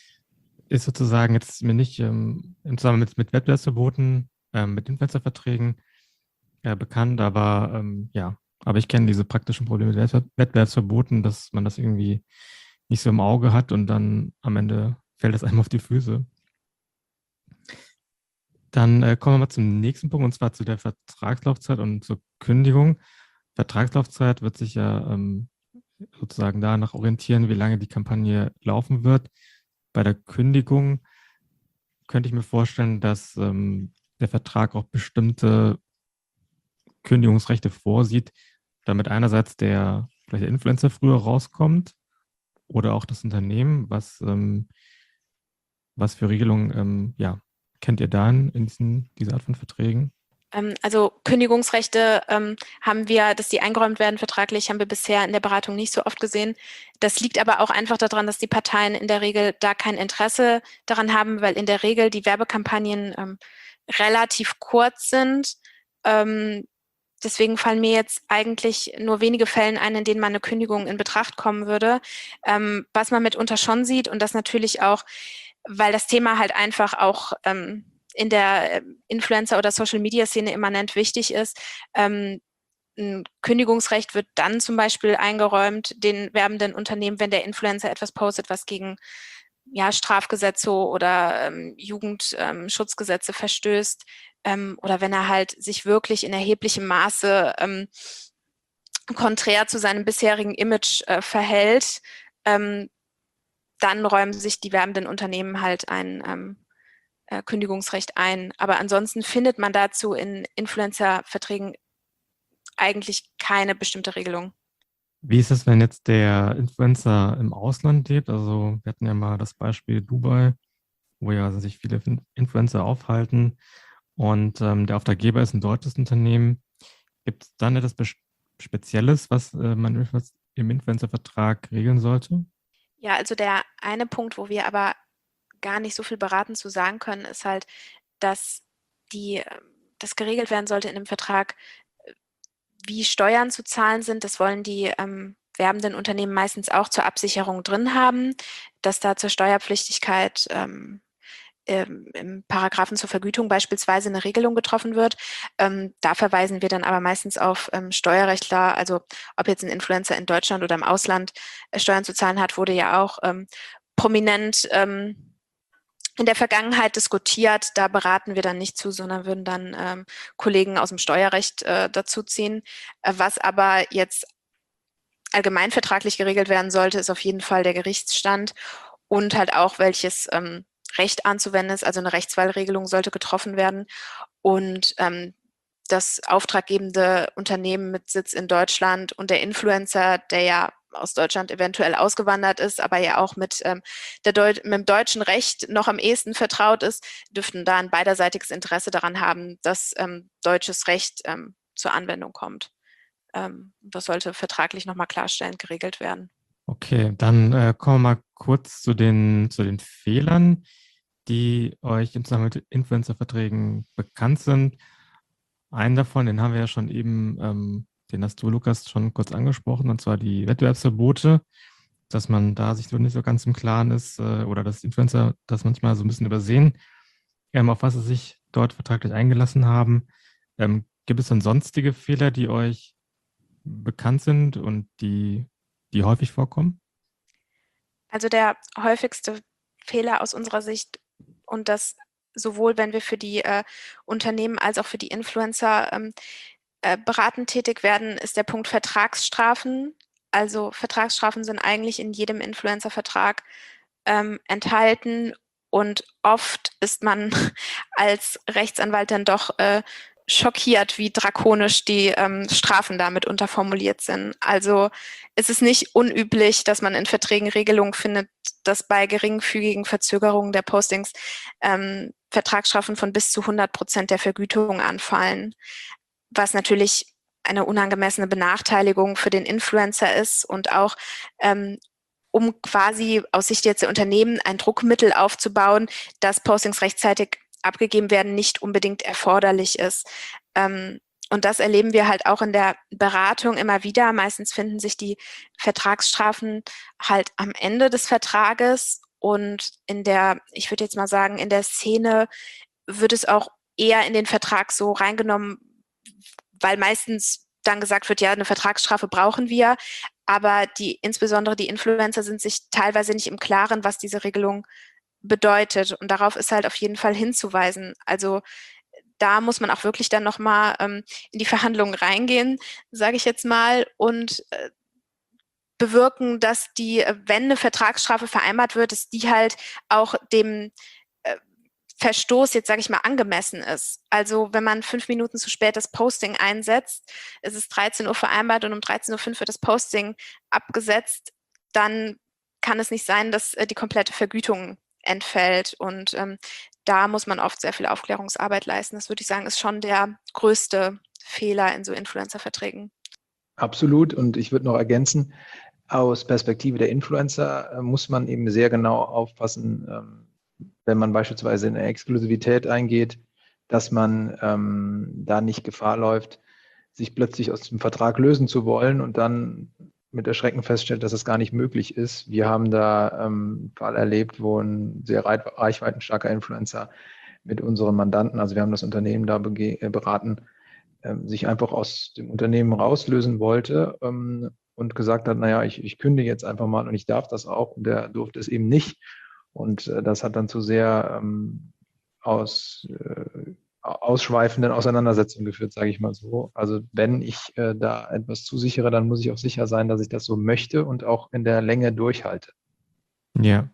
ist sozusagen jetzt mir nicht ähm, im Zusammenhang mit, mit Wettbewerbsverboten, ähm, mit Influencerverträgen äh, bekannt, aber ähm, ja, aber ich kenne diese praktischen Probleme mit Wettbewerb- Wettbewerbsverboten, dass man das irgendwie nicht so im Auge hat und dann am Ende fällt es einem auf die Füße. Dann äh, kommen wir mal zum nächsten Punkt, und zwar zu der Vertragslaufzeit und zur Kündigung. Vertragslaufzeit wird sich ja ähm, sozusagen danach orientieren, wie lange die Kampagne laufen wird. Bei der Kündigung könnte ich mir vorstellen, dass ähm, der Vertrag auch bestimmte Kündigungsrechte vorsieht, damit einerseits der, vielleicht der Influencer früher rauskommt oder auch das Unternehmen. Was, ähm, was für Regelungen ähm, ja, kennt ihr da in diesen, dieser Art von Verträgen? Ähm, also Kündigungsrechte ähm, haben wir, dass die eingeräumt werden vertraglich, haben wir bisher in der Beratung nicht so oft gesehen. Das liegt aber auch einfach daran, dass die Parteien in der Regel da kein Interesse daran haben, weil in der Regel die Werbekampagnen ähm, relativ kurz sind. Ähm, Deswegen fallen mir jetzt eigentlich nur wenige Fälle ein, in denen man eine Kündigung in Betracht kommen würde. Ähm, was man mitunter schon sieht, und das natürlich auch, weil das Thema halt einfach auch ähm, in der Influencer- oder Social-Media-Szene immanent wichtig ist. Ähm, ein Kündigungsrecht wird dann zum Beispiel eingeräumt, den werbenden Unternehmen, wenn der Influencer etwas postet, was gegen ja, Strafgesetze oder ähm, Jugendschutzgesetze ähm, verstößt, ähm, oder wenn er halt sich wirklich in erheblichem Maße ähm, konträr zu seinem bisherigen Image äh, verhält, ähm, dann räumen sich die werbenden Unternehmen halt ein ähm, äh, Kündigungsrecht ein. Aber ansonsten findet man dazu in Influencer-Verträgen eigentlich keine bestimmte Regelung. Wie ist es, wenn jetzt der Influencer im Ausland lebt? Also wir hatten ja mal das Beispiel Dubai, wo ja sich viele Influencer aufhalten und ähm, der Auftraggeber ist ein deutsches Unternehmen. Gibt es dann etwas Spezielles, was äh, man im Influencer-Vertrag regeln sollte? Ja, also der eine Punkt, wo wir aber gar nicht so viel beratend zu sagen können, ist halt, dass die, das geregelt werden sollte in dem Vertrag, wie Steuern zu zahlen sind. Das wollen die ähm, werbenden Unternehmen meistens auch zur Absicherung drin haben, dass da zur Steuerpflichtigkeit ähm, im Paragraphen zur Vergütung beispielsweise eine Regelung getroffen wird. Ähm, da verweisen wir dann aber meistens auf ähm, Steuerrechtler, also ob jetzt ein Influencer in Deutschland oder im Ausland äh, Steuern zu zahlen hat, wurde ja auch ähm, prominent ähm, in der Vergangenheit diskutiert. Da beraten wir dann nicht zu, sondern würden dann ähm, Kollegen aus dem Steuerrecht äh, dazu ziehen. Äh, was aber jetzt allgemeinvertraglich geregelt werden sollte, ist auf jeden Fall der Gerichtsstand und halt auch, welches ähm, Recht anzuwenden ist. Also eine Rechtswahlregelung sollte getroffen werden. Und ähm, das auftraggebende Unternehmen mit Sitz in Deutschland und der Influencer, der ja aus Deutschland eventuell ausgewandert ist, aber ja auch mit, ähm, der Deut- mit dem deutschen Recht noch am ehesten vertraut ist, dürften da ein beiderseitiges Interesse daran haben, dass ähm, deutsches Recht ähm, zur Anwendung kommt. Ähm, das sollte vertraglich nochmal klarstellend geregelt werden. Okay, dann äh, kommen wir mal kurz zu den, zu den Fehlern, die euch im Zusammenhang mit Influencer-Verträgen bekannt sind. Einen davon, den haben wir ja schon eben, ähm, den hast du, Lukas, schon kurz angesprochen, und zwar die Wettbewerbsverbote, dass man da sich so nicht so ganz im Klaren ist äh, oder dass Influencer das manchmal so ein bisschen übersehen, ähm, auf was sie sich dort vertraglich eingelassen haben. Ähm, gibt es dann sonstige Fehler, die euch bekannt sind und die, die häufig vorkommen? Also der häufigste Fehler aus unserer Sicht, und das sowohl, wenn wir für die äh, Unternehmen als auch für die Influencer ähm, äh, beratend tätig werden, ist der Punkt Vertragsstrafen. Also Vertragsstrafen sind eigentlich in jedem Influencer-Vertrag ähm, enthalten und oft ist man als Rechtsanwalt dann doch äh, schockiert, wie drakonisch die ähm, Strafen damit unterformuliert sind. Also es ist nicht unüblich, dass man in Verträgen Regelungen findet, dass bei geringfügigen Verzögerungen der Postings ähm, Vertragsstrafen von bis zu hundert Prozent der Vergütung anfallen, was natürlich eine unangemessene Benachteiligung für den Influencer ist und auch ähm, um quasi aus Sicht jetzt der Unternehmen ein Druckmittel aufzubauen, dass Postings rechtzeitig abgegeben werden, nicht unbedingt erforderlich ist. Ähm, und das erleben wir halt auch in der Beratung immer wieder. Meistens finden sich die Vertragsstrafen halt am Ende des Vertrages und in der, ich würde jetzt mal sagen, in der Szene wird es auch eher in den Vertrag so reingenommen, weil meistens dann gesagt wird, ja, eine Vertragsstrafe brauchen wir, aber die, insbesondere die Influencer sind sich teilweise nicht im Klaren, was diese Regelung bedeutet. Und darauf ist halt auf jeden Fall hinzuweisen. Also da muss man auch wirklich dann nochmal ähm, in die Verhandlungen reingehen, sage ich jetzt mal, und äh, bewirken, dass die, wenn eine Vertragsstrafe vereinbart wird, dass die halt auch dem äh, Verstoß, jetzt sage ich mal, angemessen ist. Also wenn man fünf Minuten zu spät das Posting einsetzt, es ist dreizehn Uhr vereinbart und um dreizehn Uhr fünf wird das Posting abgesetzt, dann kann es nicht sein, dass äh, die komplette Vergütung entfällt. Und ähm, da muss man oft sehr viel Aufklärungsarbeit leisten. Das würde ich sagen, ist schon der größte Fehler in so Influencer-Verträgen. Absolut. Und ich würde noch ergänzen, aus Perspektive der Influencer äh, muss man eben sehr genau aufpassen, ähm, wenn man beispielsweise in eine Exklusivität eingeht, dass man ähm, da nicht Gefahr läuft, sich plötzlich aus dem Vertrag lösen zu wollen und dann mit Erschrecken feststellt, dass es gar nicht möglich ist. Wir haben da ähm, einen Fall erlebt, wo ein sehr reichweitenstarker Influencer mit unseren Mandanten, also wir haben das Unternehmen da beraten, ähm, sich einfach aus dem Unternehmen rauslösen wollte ähm, und gesagt hat, naja, ich, ich kündige jetzt einfach mal und ich darf das auch. Und der durfte es eben nicht. Und äh, das hat dann zu sehr ähm, aus, äh, ausschweifenden Auseinandersetzungen geführt, sage ich mal so. Also wenn ich äh, da etwas zusichere, dann muss ich auch sicher sein, dass ich das so möchte und auch in der Länge durchhalte. Ja,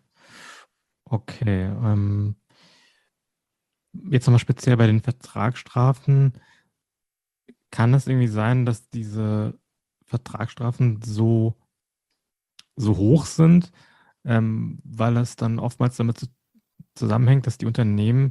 okay. Ähm, jetzt nochmal speziell bei den Vertragsstrafen. Kann es irgendwie sein, dass diese Vertragsstrafen so, so hoch sind, ähm, weil es dann oftmals damit zu, zusammenhängt, dass die Unternehmen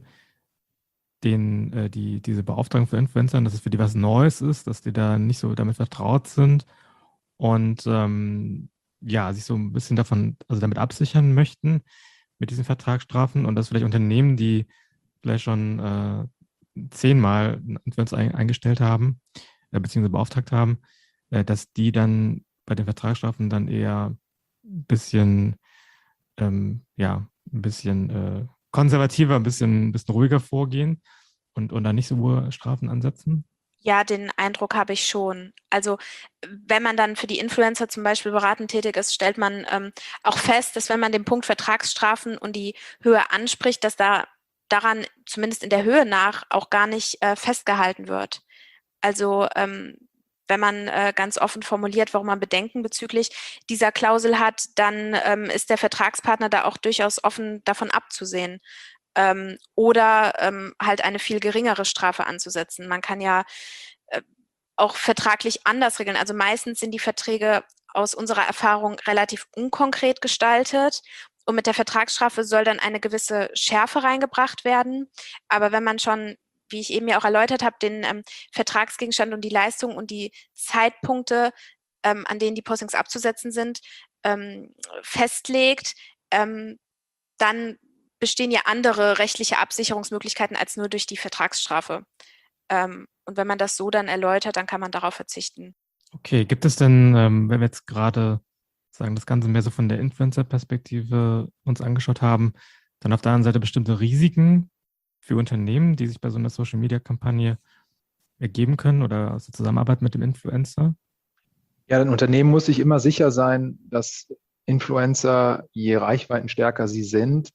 den, äh, die, diese Beauftragung für Influencern, dass es für die was Neues ist, dass die da nicht so damit vertraut sind und ähm, ja, sich so ein bisschen davon, also damit absichern möchten mit diesen Vertragsstrafen und dass vielleicht Unternehmen, die vielleicht schon äh, zehnmal einen Influencer ein, eingestellt haben, äh, beziehungsweise beauftragt haben, äh, dass die dann bei den Vertragsstrafen dann eher ein bisschen, ähm, ja, ein bisschen äh, konservativer, ein bisschen, ein bisschen ruhiger vorgehen und, und dann nicht so hohe Strafen ansetzen? Ja, den Eindruck habe ich schon. Also wenn man dann für die Influencer zum Beispiel beratend tätig ist, stellt man ähm, auch fest, dass wenn man den Punkt Vertragsstrafen und die Höhe anspricht, dass da daran zumindest in der Höhe nach auch gar nicht äh, festgehalten wird. Also ähm, wenn man äh, ganz offen formuliert, warum man Bedenken bezüglich dieser Klausel hat, dann ähm, ist der Vertragspartner da auch durchaus offen davon abzusehen. Ähm, oder ähm, halt eine viel geringere Strafe anzusetzen. Man kann ja äh, auch vertraglich anders regeln. Also meistens sind die Verträge aus unserer Erfahrung relativ unkonkret gestaltet und mit der Vertragsstrafe soll dann eine gewisse Schärfe reingebracht werden. Aber wenn man schon, wie ich eben ja auch erläutert habe, den ähm, Vertragsgegenstand und die Leistung und die Zeitpunkte, ähm, an denen die Postings abzusetzen sind, ähm, festlegt, ähm, dann bestehen ja andere rechtliche Absicherungsmöglichkeiten als nur durch die Vertragsstrafe. Ähm, und wenn man das so dann erläutert, dann kann man darauf verzichten. Okay, gibt es denn, ähm, wenn wir jetzt gerade sagen, das Ganze mehr so von der Influencer-Perspektive uns angeschaut haben, dann auf der anderen Seite bestimmte Risiken für Unternehmen, die sich bei so einer Social-Media-Kampagne ergeben können oder aus der Zusammenarbeit mit dem Influencer? Ja, ein Unternehmen muss sich immer sicher sein, dass Influencer, je reichweitenstärker sie sind,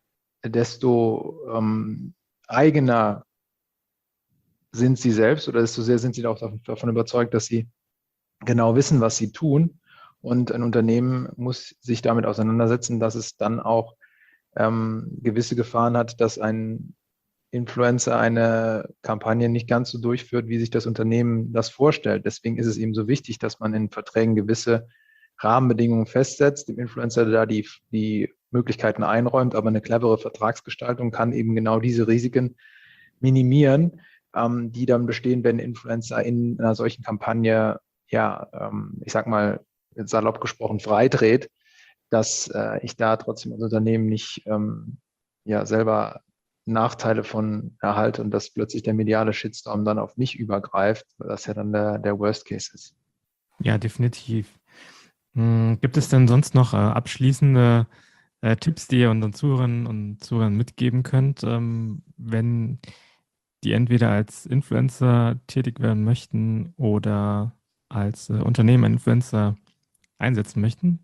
desto ähm, eigener sind sie selbst oder desto sehr sind sie auch davon überzeugt, dass sie genau wissen, was sie tun. Und ein Unternehmen muss sich damit auseinandersetzen, dass es dann auch ähm, gewisse Gefahren hat, dass ein Influencer eine Kampagne nicht ganz so durchführt, wie sich das Unternehmen das vorstellt. Deswegen ist es eben so wichtig, dass man in Verträgen gewisse Rahmenbedingungen festsetzt, dem Influencer da die, die Möglichkeiten einräumt, aber eine clevere Vertragsgestaltung kann eben genau diese Risiken minimieren, ähm, die dann bestehen, wenn Influencer in einer solchen Kampagne, ja, ähm, ich sag mal, salopp gesprochen, freidreht, dass äh, ich da trotzdem als Unternehmen nicht ähm, ja, selber Nachteile von erhalte und dass plötzlich der mediale Shitstorm dann auf mich übergreift, was ja dann der, der Worst Case ist. Ja, definitiv. Hm, gibt es denn sonst noch äh, abschließende äh, Tipps, die ihr unseren Zuhörern und Zuhörern mitgeben könnt, ähm, wenn die entweder als Influencer tätig werden möchten oder als äh, Unternehmen einen Influencer einsetzen möchten?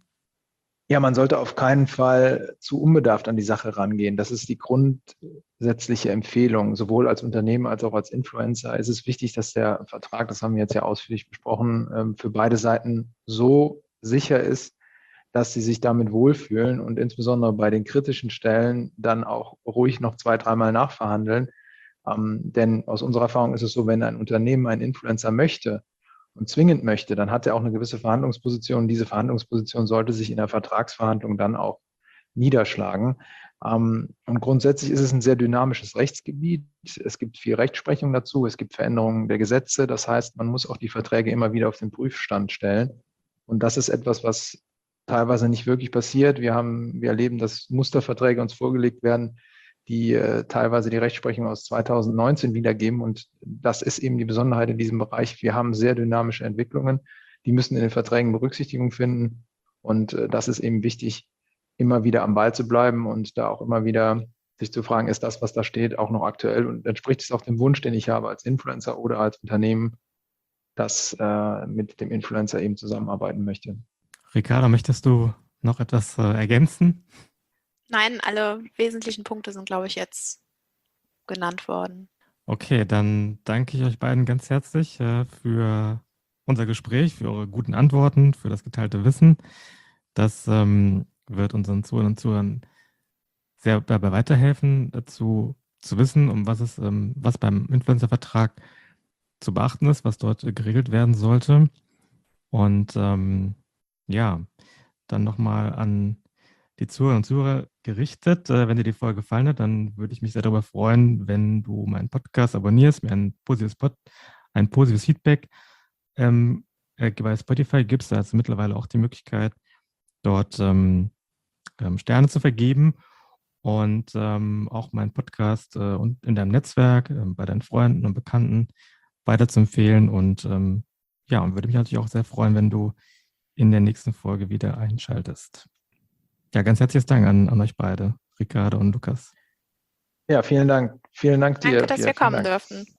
Ja, man sollte auf keinen Fall zu unbedarft an die Sache rangehen. Das ist die grundsätzliche Empfehlung. Sowohl als Unternehmen als auch als Influencer ist es wichtig, dass der Vertrag, das haben wir jetzt ja ausführlich besprochen, für beide Seiten so sicher ist, dass sie sich damit wohlfühlen und insbesondere bei den kritischen Stellen dann auch ruhig noch zwei, dreimal nachverhandeln. Ähm, denn aus unserer Erfahrung ist es so, wenn ein Unternehmen einen Influencer möchte, und zwingend möchte, dann hat er auch eine gewisse Verhandlungsposition. Diese Verhandlungsposition sollte sich in der Vertragsverhandlung dann auch niederschlagen. Und grundsätzlich ist es ein sehr dynamisches Rechtsgebiet. Es gibt viel Rechtsprechung dazu. Es gibt Veränderungen der Gesetze. Das heißt, man muss auch die Verträge immer wieder auf den Prüfstand stellen. Und das ist etwas, was teilweise nicht wirklich passiert. Wir haben, wir erleben, dass Musterverträge uns vorgelegt werden, die äh, teilweise die Rechtsprechung aus zweitausendneunzehn wiedergeben. Und das ist eben die Besonderheit in diesem Bereich. Wir haben sehr dynamische Entwicklungen, die müssen in den Verträgen Berücksichtigung finden. Und äh, das ist eben wichtig, immer wieder am Ball zu bleiben und da auch immer wieder sich zu fragen, ist das, was da steht, auch noch aktuell und entspricht es auch dem Wunsch, den ich habe als Influencer oder als Unternehmen, das äh, mit dem Influencer eben zusammenarbeiten möchte. Ricarda, möchtest du noch etwas äh, ergänzen? Nein, alle wesentlichen Punkte sind, glaube ich, jetzt genannt worden. Okay, dann danke ich euch beiden ganz herzlich äh, für unser Gespräch, für eure guten Antworten, für das geteilte Wissen. Das ähm, wird unseren Zuhörern und Zuhörern sehr dabei weiterhelfen, dazu zu wissen, um was es, ähm, was beim Influencer-Vertrag zu beachten ist, was dort äh, geregelt werden sollte. Und ähm, ja, dann nochmal an die Zuhörer und Zuhörer gerichtet. Äh, wenn dir die Folge gefallen hat, dann würde ich mich sehr darüber freuen, wenn du meinen Podcast abonnierst, mir ein positives, Pod, ein positives Feedback ähm, äh, bei Spotify gibst. Da hast du mittlerweile auch die Möglichkeit, dort ähm, ähm, Sterne zu vergeben und ähm, auch meinen Podcast äh, und in deinem Netzwerk, äh, bei deinen Freunden und Bekannten weiterzuempfehlen. Und ähm, ja, und würde mich natürlich auch sehr freuen, wenn du in der nächsten Folge wieder einschaltest. Ja, ganz herzliches Dank an, an euch beide, Ricarda und Lukas. Ja, vielen Dank. Vielen Dank dir. Danke, dass Pia. wir Vielen kommen Dank. dürfen.